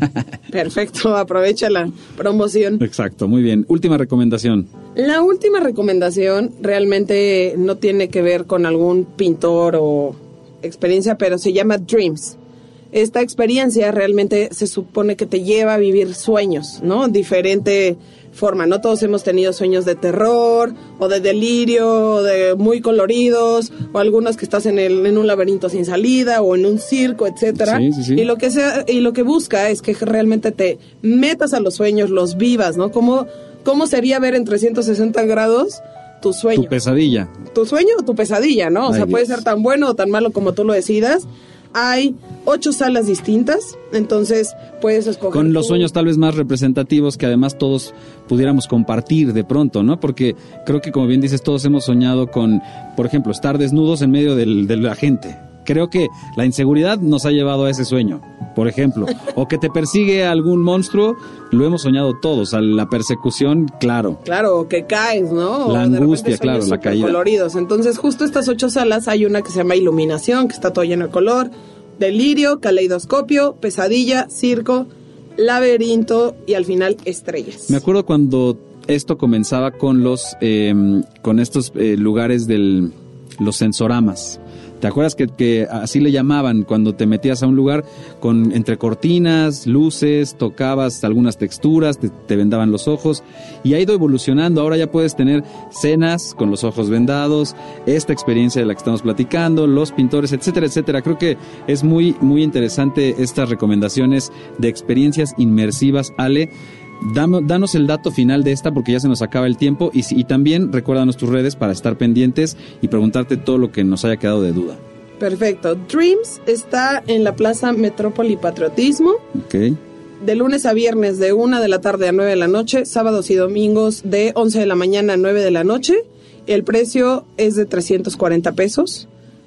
Perfecto, aprovecha la promoción. Exacto, muy bien. Última recomendación. La última recomendación realmente no tiene que ver con algún pintor o experiencia, pero se llama Dreams. Esta experiencia realmente se supone que te lleva a vivir sueños, ¿no? Diferente forma. No todos hemos tenido sueños de terror o de delirio, o de muy coloridos, o algunos que estás en el en un laberinto sin salida o en un circo, etcétera. Sí, sí, sí. Y lo que sea, y lo que busca es que realmente te metas a los sueños, los vivas, ¿no? ¿Cómo, cómo sería ver en trescientos sesenta grados tu sueño? Tu pesadilla. Tu sueño o tu pesadilla, ¿no? O Ay, sea, puede Dios. ser tan bueno o tan malo como tú lo decidas. Hay ocho salas distintas, entonces puedes escoger. Con los tú. sueños tal vez más representativos que además todos pudiéramos compartir de pronto, ¿no? Porque creo que, como bien dices, todos hemos soñado con, por ejemplo, estar desnudos en medio del- de la gente. Creo que la inseguridad nos ha llevado a ese sueño, por ejemplo. O que te persigue algún monstruo, lo hemos soñado todos. A la persecución, claro. Claro, que caes, ¿no? O La de repente angustia, sueños claro, la caída. supercoloridos. Entonces, justo estas ocho salas, hay una que se llama Iluminación, que está todo lleno de color, Delirio, Caleidoscopio, Pesadilla, Circo, Laberinto y al final Estrellas. Me acuerdo cuando esto comenzaba con los eh, con estos eh, lugares del los sensoramas. ¿Te acuerdas que, que así le llamaban cuando te metías a un lugar con entre cortinas, luces, tocabas algunas texturas, te, te vendaban los ojos, y ha ido evolucionando? Ahora ya puedes tener cenas con los ojos vendados, esta experiencia de la que estamos platicando, los pintores, etcétera, etcétera. Creo que es muy, muy interesante estas recomendaciones de experiencias inmersivas, Ale. Damo- Danos el dato final de esta, porque ya se nos acaba el tiempo, y, si- y también recuérdanos tus redes para estar pendientes y preguntarte todo lo que nos haya quedado de duda. Perfecto. Dreams está en la Plaza Metrópoli Patriotismo, Ok. de lunes a viernes de una de la tarde a nueve de la noche, sábados y domingos de once de la mañana a nueve de la noche. El precio es de trescientos cuarenta pesos.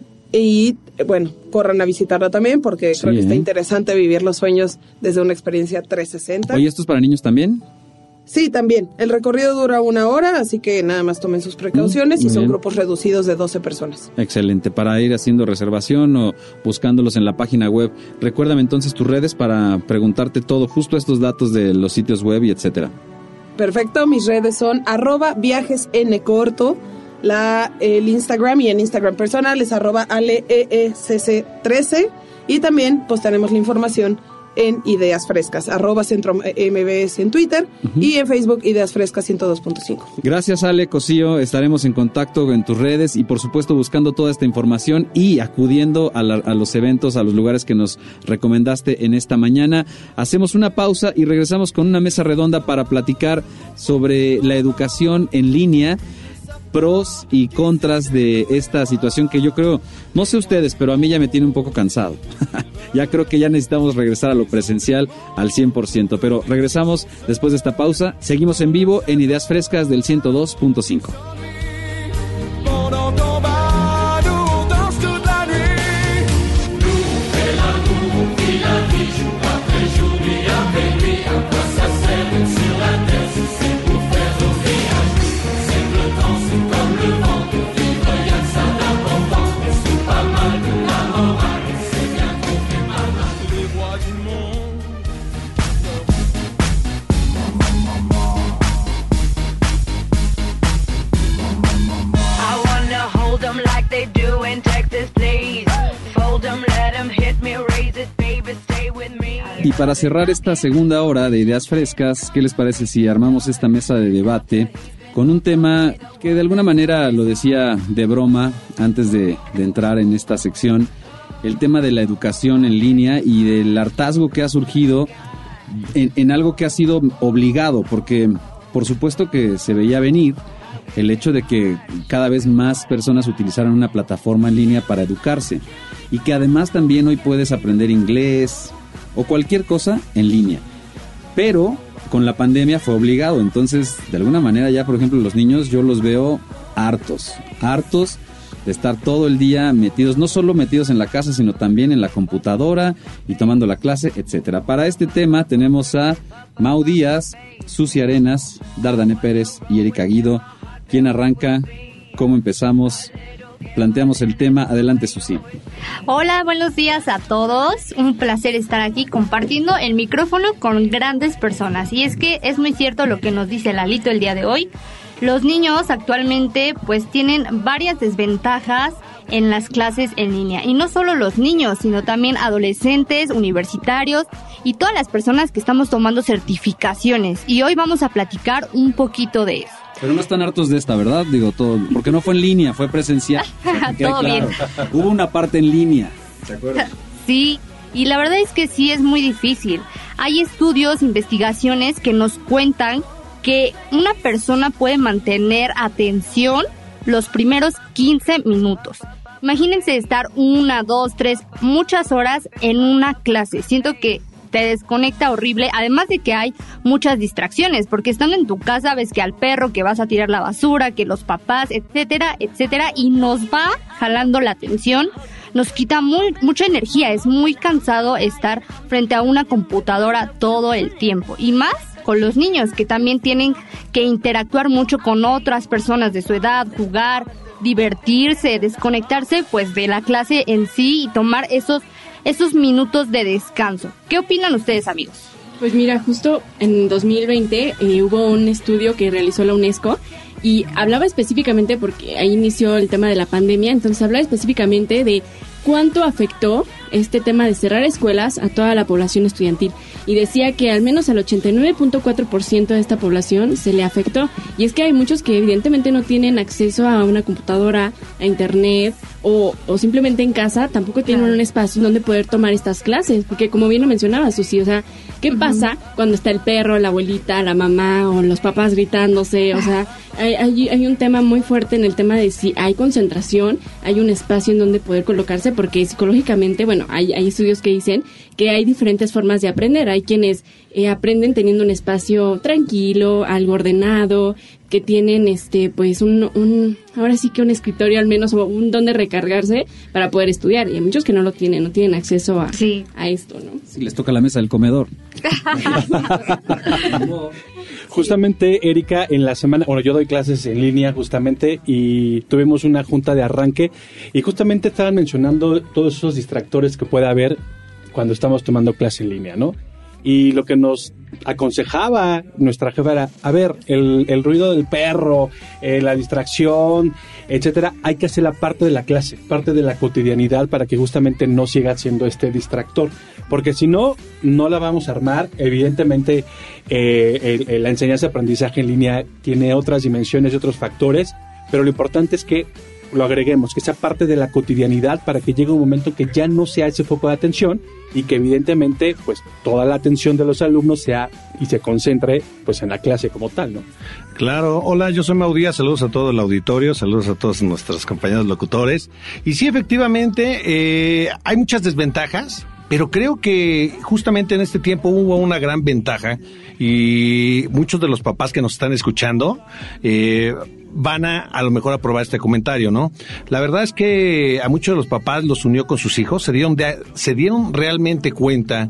Y eh, bueno, corran a visitarlo también porque Sí, creo que está ¿eh? interesante vivir los sueños desde una experiencia trescientos sesenta. Oye, ¿esto es para niños también? Sí, también. El recorrido dura una hora, así que nada más tomen sus precauciones Mm, y muy son bien. grupos reducidos de doce personas. Excelente, para ir haciendo reservación o buscándolos en la página web. Recuérdame entonces tus redes para preguntarte todo, justo estos datos de los sitios web y etcétera. Perfecto, mis redes son arroba viajes n corto, la, el Instagram y en Instagram personal es arroba aleecc trece Y también pues tenemos la información en Ideas Frescas, arroba Centro M B S en Twitter uh-huh. y en Facebook Ideas Frescas ciento dos punto cinco. Gracias, Ale Cosío, estaremos en contacto en tus redes y por supuesto buscando toda esta información y acudiendo a, la, a los eventos, a los lugares que nos recomendaste en esta mañana. Hacemos una pausa y regresamos con una mesa redonda para platicar sobre la educación en línea, pros y contras de esta situación que yo creo, no sé ustedes, pero a mí ya me tiene un poco cansado. Ya creo que ya necesitamos regresar a lo presencial al cien por ciento, pero regresamos después de esta pausa. Seguimos en vivo en Ideas Frescas del ciento dos punto cinco. Y para cerrar esta segunda hora de Ideas Frescas, ¿qué les parece si armamos esta mesa de debate con un tema que de alguna manera lo decía de broma antes de, de entrar en esta sección, el tema de la educación en línea y del hartazgo que ha surgido en, en algo que ha sido obligado, porque por supuesto que se veía venir el hecho de que cada vez más personas utilizaran una plataforma en línea para educarse y que además también hoy puedes aprender inglés o cualquier cosa en línea, pero con la pandemia fue obligado. Entonces de alguna manera ya, por ejemplo, los niños yo los veo hartos, hartos de estar todo el día metidos, no solo metidos en la casa, sino también en la computadora y tomando la clase, etcétera. Para este tema tenemos a Mau Díaz, Susi Arenas, Dardane Pérez y Erika Guido. ¿Quién arranca? ¿Cómo empezamos? Planteamos el tema. Adelante, Susi. Hola, buenos días a todos. Un placer estar aquí compartiendo el micrófono con grandes personas. Y es que es muy cierto lo que nos dice Lalito el día de hoy. Los niños actualmente pues tienen varias desventajas en las clases en línea. Y no solo los niños, sino también adolescentes, universitarios y todas las personas que estamos tomando certificaciones. Y hoy vamos a platicar un poquito de eso. Pero no están hartos de esta, ¿verdad? Digo, todo, porque no fue en línea, fue presencial. Todo claro. Bien. Hubo una parte en línea, ¿te acuerdas? Sí, y la verdad es que sí es muy difícil. Hay estudios, investigaciones que nos cuentan que una persona puede mantener atención los primeros quince minutos. Imagínense estar una, dos, tres, muchas horas en una clase. Siento que te desconecta horrible, además de que hay muchas distracciones, porque estando en tu casa ves que al perro, que vas a tirar la basura, que los papás, etcétera, etcétera, y nos va jalando la atención, nos quita muy, mucha energía, es muy cansado estar frente a una computadora todo el tiempo, y más con los niños, que también tienen que interactuar mucho con otras personas de su edad, jugar, divertirse, desconectarse pues de la clase en sí y tomar esos esos minutos de descanso. ¿Qué opinan ustedes, amigos? Pues mira, justo en dos mil veinte eh, hubo un estudio que realizó la UNESCO y hablaba específicamente, porque ahí inició el tema de la pandemia, entonces hablaba específicamente de cuánto afectó este tema de cerrar escuelas a toda la población estudiantil. Y decía que al menos al ochenta y nueve punto cuatro por ciento de esta población se le afectó. Y es que hay muchos que evidentemente no tienen acceso a una computadora, a internet, o, o simplemente en casa tampoco tienen un espacio donde poder tomar estas clases. Porque como bien lo mencionaba Susi, o sea, ¿qué uh-huh. pasa cuando está el perro, la abuelita, la mamá o los papás gritándose? O sea, hay, hay, hay un tema muy fuerte en el tema de si hay concentración, hay un espacio en donde poder colocarse, porque psicológicamente, bueno, hay, hay estudios que dicen que hay diferentes formas de aprender. Hay quienes eh, aprenden teniendo un espacio tranquilo, algo ordenado, que tienen este pues un, un ahora sí que un escritorio al menos o un donde recargarse para poder estudiar, y hay muchos que no lo tienen, no tienen acceso a, sí. a esto, ¿no? Sí, les toca la mesa del comedor. Justamente, Erika, en la semana, bueno, yo doy clases en línea justamente y tuvimos una junta de arranque y justamente estaban mencionando todos esos distractores que puede haber cuando estamos tomando clase en línea, ¿no? Y lo que nos aconsejaba nuestra jefa era, a ver, el, el ruido del perro, eh, la distracción, etcétera, hay que hacerla parte de la clase, parte de la cotidianidad para que justamente no siga siendo este distractor, porque si no, no la vamos a armar. Evidentemente, eh, el, el, la enseñanza-aprendizaje en línea tiene otras dimensiones y otros factores, pero lo importante es que lo agreguemos, que sea parte de la cotidianidad para que llegue un momento que ya no sea ese foco de atención y que evidentemente pues toda la atención de los alumnos sea y se concentre pues en la clase como tal, ¿no? Claro, hola, yo soy Mau Díaz, saludos a todo el auditorio, saludos a todos nuestros compañeros locutores. Y sí, efectivamente, eh, hay muchas desventajas, pero creo que justamente en este tiempo hubo una gran ventaja y muchos de los papás que nos están escuchando eh, van a a lo mejor aprobar este comentario, ¿no? La verdad es que a muchos de los papás los unió con sus hijos, se dieron, de, se dieron realmente cuenta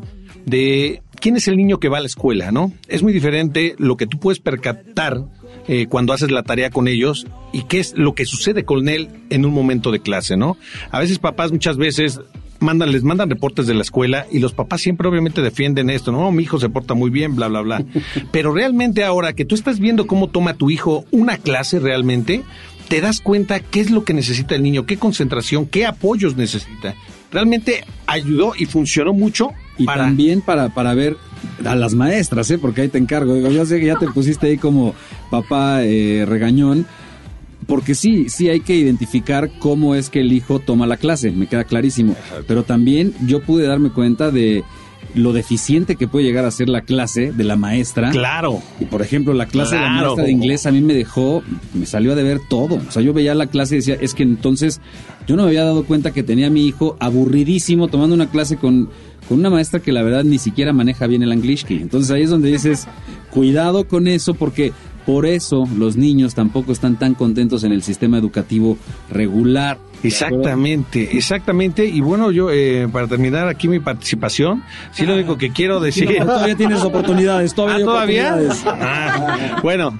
de quién es el niño que va a la escuela, ¿no? Es muy diferente lo que tú puedes percatar eh, cuando haces la tarea con ellos y qué es lo que sucede con él en un momento de clase, ¿no? A veces papás muchas veces mandan, les mandan reportes de la escuela y los papás siempre obviamente defienden esto, ¿no? Mi hijo se porta muy bien, bla, bla, bla. Pero realmente ahora que tú estás viendo cómo toma tu hijo una clase realmente, te das cuenta qué es lo que necesita el niño, qué concentración, qué apoyos necesita. Realmente ayudó y funcionó mucho. Y para... también para, para ver a las maestras, ¿eh? Porque ahí te encargo. Yo sé que ya te pusiste ahí como papá eh, regañón. Porque sí, sí hay que identificar cómo es que el hijo toma la clase, me queda clarísimo. Pero también yo pude darme cuenta de lo deficiente que puede llegar a ser la clase de la maestra. Claro. Y por ejemplo, la clase claro. de la maestra de inglés a mí me dejó, me salió a deber todo. O sea, yo veía la clase y decía, es que entonces yo no me había dado cuenta que tenía a mi hijo aburridísimo tomando una clase con, con una maestra que la verdad ni siquiera maneja bien el anglishki. Entonces ahí es donde dices, cuidado con eso porque... Por eso los niños tampoco están tan contentos en el sistema educativo regular. Exactamente, exactamente. Y bueno, yo eh, para terminar aquí mi participación, sí lo único que quiero decir... No, todavía tienes oportunidades, todavía, ¿Ah, ¿todavía? oportunidades. Ah, bueno,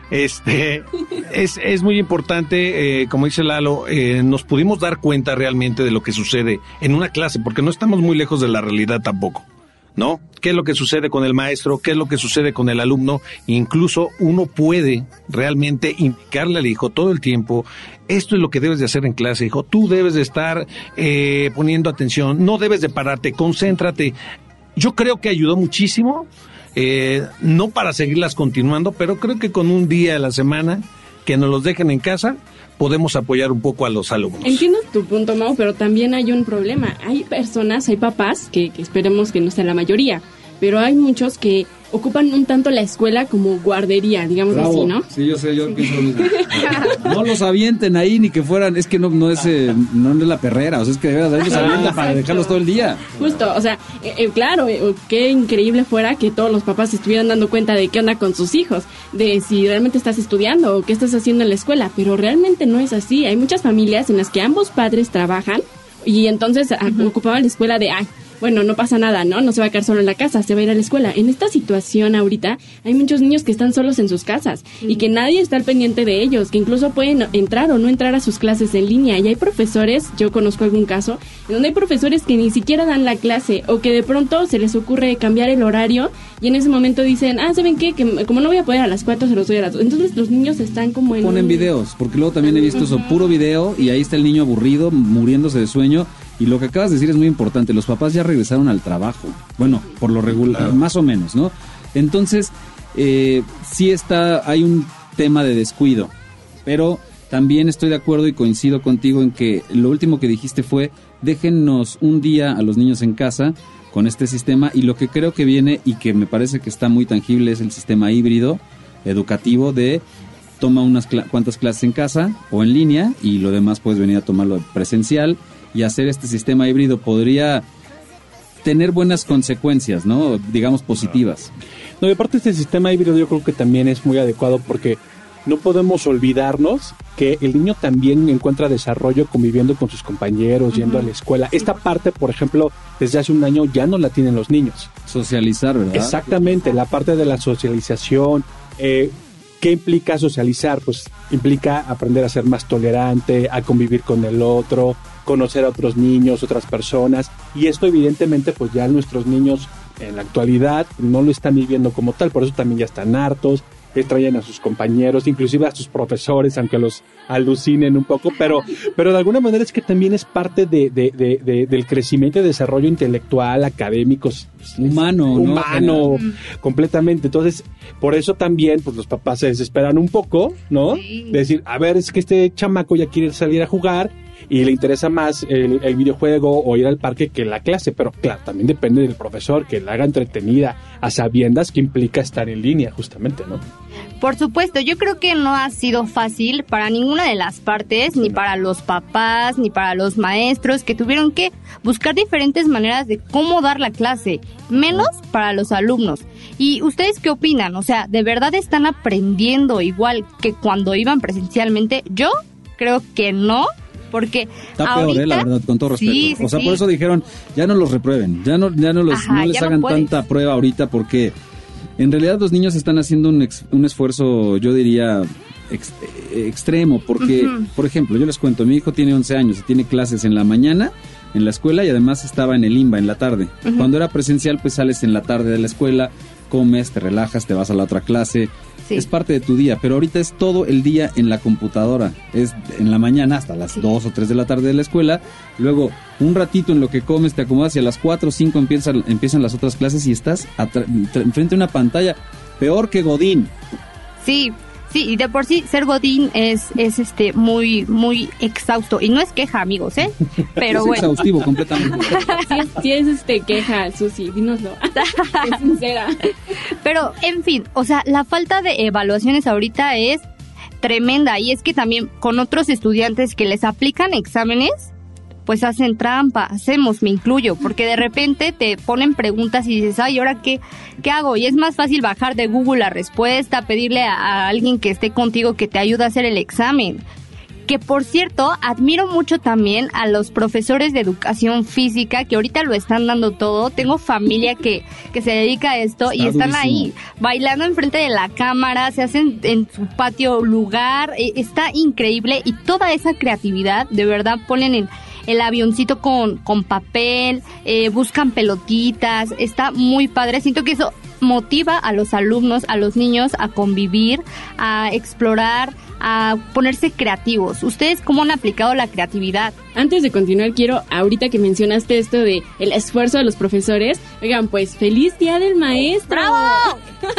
este es, es muy importante, eh, como dice Lalo, eh, nos pudimos dar cuenta realmente de lo que sucede en una clase, porque no estamos muy lejos de la realidad tampoco, ¿no? ¿Qué es lo que sucede con el maestro? ¿Qué es lo que sucede con el alumno? Incluso uno puede realmente indicarle al hijo todo el tiempo, esto es lo que debes de hacer en clase, hijo, tú debes de estar eh, poniendo atención, no debes de pararte, concéntrate. Yo creo que ayudó muchísimo, eh, no para seguirlas continuando, pero creo que con un día a la semana que nos los dejen en casa, podemos apoyar un poco a los alumnos. Entiendo tu punto, Mau, pero también hay un problema. Hay personas, hay papás, que, que esperemos que no sea la mayoría, pero hay muchos que ocupan un tanto la escuela como guardería, digamos Bravo. así, ¿no? Sí, yo sé, yo pienso lo mismo. No los avienten ahí ni que fueran, es que no, no es eh, no es la perrera, o sea, es que de verdad ellos avientan para dejarlos todo el día. Justo, o sea, eh, eh, claro, eh, qué increíble fuera que todos los papás se estuvieran dando cuenta de qué onda con sus hijos, de si realmente estás estudiando o qué estás haciendo en la escuela, pero realmente no es así. Hay muchas familias en las que ambos padres trabajan y entonces uh-huh. ocupaban la escuela de, ay, bueno, no pasa nada, ¿no? No se va a quedar solo en la casa, se va a ir a la escuela. En esta situación ahorita hay muchos niños que están solos en sus casas mm. y que nadie está al pendiente de ellos, que incluso pueden entrar o no entrar a sus clases en línea. Y hay profesores, yo conozco algún caso, en donde hay profesores que ni siquiera dan la clase o que de pronto se les ocurre cambiar el horario y en ese momento dicen, ah, ¿saben qué? Que como no voy a poder a las cuatro, se los doy a las dos. Entonces los niños están como en... Ponen un... videos, porque luego también he visto eso, puro video y ahí está el niño aburrido, muriéndose de sueño. Y lo que acabas de decir es muy importante, los papás ya regresaron al trabajo, bueno, por lo regular, claro. Más o menos, ¿no? Entonces, eh, sí está, hay un tema de descuido, pero también estoy de acuerdo y coincido contigo en que lo último que dijiste fue, déjennos un día a los niños en casa con este sistema, y lo que creo que viene y que me parece que está muy tangible es el sistema híbrido educativo de toma unas cl- cuantas clases en casa o en línea y lo demás puedes venir a tomarlo presencial. Y hacer este sistema híbrido podría tener buenas consecuencias, ¿no? Digamos positivas. No, y aparte este sistema híbrido yo creo que también es muy adecuado porque no podemos olvidarnos que el niño también encuentra desarrollo conviviendo con sus compañeros, uh-huh. yendo a la escuela. Esta parte, por ejemplo, desde hace un año ya no la tienen los niños. Socializar, ¿verdad? Exactamente, la parte de la socialización. Eh, ¿Qué implica socializar? Pues implica aprender a ser más tolerante, a convivir con el otro, conocer a otros niños, otras personas, y esto evidentemente pues ya nuestros niños en la actualidad no lo están viviendo como tal, por eso también ya están hartos, extrañan a sus compañeros, inclusive a sus profesores, aunque los alucinen un poco, pero, pero de alguna manera es que también es parte de, de, de, de, del crecimiento y desarrollo intelectual, académico, humano, humano, ¿no? completamente. Entonces, por eso también, pues los papás se desesperan un poco, ¿no? Sí. De decir, a ver, es que este chamaco ya quiere salir a jugar y le interesa más el, el videojuego o ir al parque que la clase, pero claro, también depende del profesor, que la haga entretenida, a sabiendas que implica estar en línea, justamente, ¿no? Por supuesto, yo creo que no ha sido fácil para ninguna de las partes, ni para los papás, ni para los maestros, que tuvieron que buscar diferentes maneras de cómo dar la clase, menos para los alumnos. ¿Y ustedes qué opinan? O sea, ¿de verdad están aprendiendo igual que cuando iban presencialmente? Yo creo que no. Porque está ahorita, peor, eh, la verdad, con todo respeto. Sí, sí, o sea, sí. por eso dijeron, ya no los reprueben, ya no, ya no, los, Ajá, no les ya hagan no puedes. tanta prueba ahorita, porque en realidad los niños están haciendo un, ex, un esfuerzo, yo diría, ex, extremo, porque, Ujú. por ejemplo, yo les cuento, mi hijo tiene once años y tiene clases en la mañana en la escuela y además estaba en el IMBA en la tarde. Ujú. Cuando era presencial, pues sales en la tarde de la escuela, comes, te relajas, te vas a la otra clase. Sí. Es parte de tu día, pero ahorita es todo el día en la computadora. Es en la mañana hasta las dos o tres de la tarde de la escuela. Luego, un ratito en lo que comes, te acomodas y a las cuatro o cinco empiezan, empiezan las otras clases y estás atra- enfrente de una pantalla. Peor que Godín. Sí, sí, y de por sí ser godín es, es este muy, muy exhausto. Y no es queja, amigos, ¿eh? Pero es bueno. exhaustivo completamente. Si es, si es este queja, Susi, dínoslo. Es sincera. Pero, en fin, o sea, la falta de evaluaciones ahorita es tremenda. Y es que también con otros estudiantes que les aplican exámenes, pues hacen trampa, hacemos, me incluyo, porque de repente te ponen preguntas y dices, ay, ¿ahora qué, qué hago? Y es más fácil bajar de Google la respuesta, pedirle a, a alguien que esté contigo que te ayude a hacer el examen. Que por cierto, admiro mucho también a los profesores de educación física que ahorita lo están dando todo. Tengo familia que, que se dedica a esto y Está están durísimo. ahí bailando enfrente de la cámara, se hacen en su patio lugar. eh, Está increíble y toda esa creatividad, de verdad, ponen en el avioncito con, con papel, eh, buscan pelotitas, está muy padre. Siento que eso motiva a los alumnos, a los niños a convivir, a explorar, a ponerse creativos. ¿Ustedes cómo han aplicado la creatividad? Antes de continuar, quiero, ahorita que mencionaste esto de el esfuerzo de los profesores, oigan, pues feliz Día del Maestro. ¡Bravo!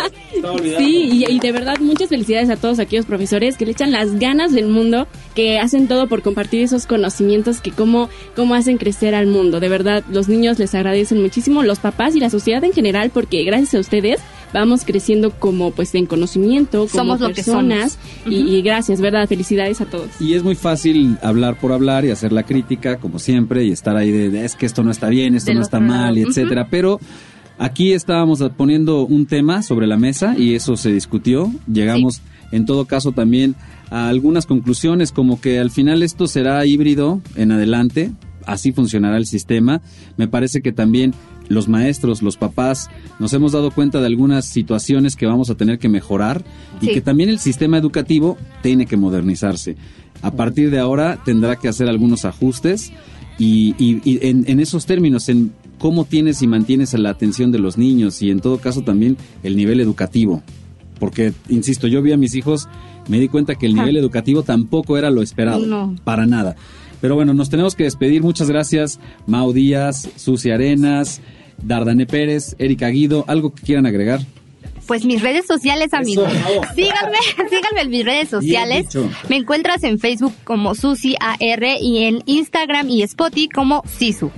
Sí, y, y de verdad muchas felicidades a todos aquellos profesores que le echan las ganas del mundo, que hacen todo por compartir esos conocimientos que cómo, cómo hacen crecer al mundo. De verdad, los niños les agradecen muchísimo, los papás y la sociedad en general, porque gracias a ustedes vamos creciendo como pues en conocimiento, como Somos lo que personas, somos. y, Ujú. y gracias, verdad, felicidades a todos. Y es muy fácil hablar por hablar y hacer la crítica, como siempre, y estar ahí de, de, es que esto no está bien, esto Del no está otro mal, y lado. etcétera. Ujú. Pero aquí estábamos poniendo un tema sobre la mesa y eso se discutió. Llegamos, en todo caso, también a algunas conclusiones, como que al final esto será híbrido en adelante, así funcionará el sistema. Me parece que también los maestros, los papás, nos hemos dado cuenta de algunas situaciones que vamos a tener que mejorar y Sí. que también el sistema educativo tiene que modernizarse. A partir de ahora tendrá que hacer algunos ajustes y, y- y en, en esos términos, en cómo tienes y mantienes la atención de los niños y en todo caso también el nivel educativo. Porque, insisto, yo vi a mis hijos, me di cuenta que el Ajá. nivel educativo tampoco era lo esperado, No. para nada. Pero bueno, nos tenemos que despedir. Muchas gracias, Mau Díaz, Susi Arenas, Dardane Pérez, Erika Guido. ¿Algo que quieran agregar? Pues mis redes sociales, amigos. Síganme, síganme en mis redes sociales. dicho. Me encuentras en Facebook como Susi A R y en Instagram y Spotify como Sisu.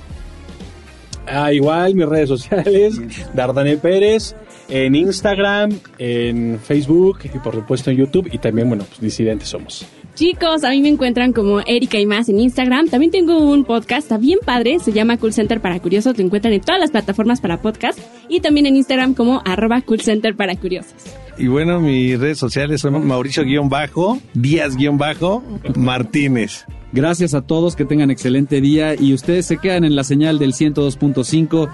Ah, igual, mis redes sociales, Dardane Pérez, en Instagram, en Facebook y por supuesto en YouTube y también, bueno, pues disidentes somos. Chicos, a mí me encuentran como Erika y más en Instagram. También tengo un podcast, está bien padre, se llama Cool Center para Curiosos. Lo encuentran en todas las plataformas para podcast y también en Instagram como arroba Cool Center para Curiosos. Y bueno, mis redes sociales son Mauricio-Díaz-Martínez. Gracias a todos, que tengan excelente día y ustedes se quedan en la señal del ciento dos punto cinco.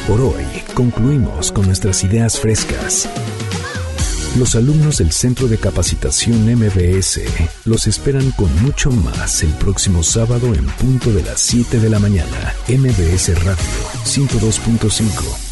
Por hoy concluimos con nuestras ideas frescas. Los alumnos del Centro de Capacitación M B S los esperan con mucho más el próximo sábado en punto de las siete de la mañana. M B S Radio ciento dos punto cinco.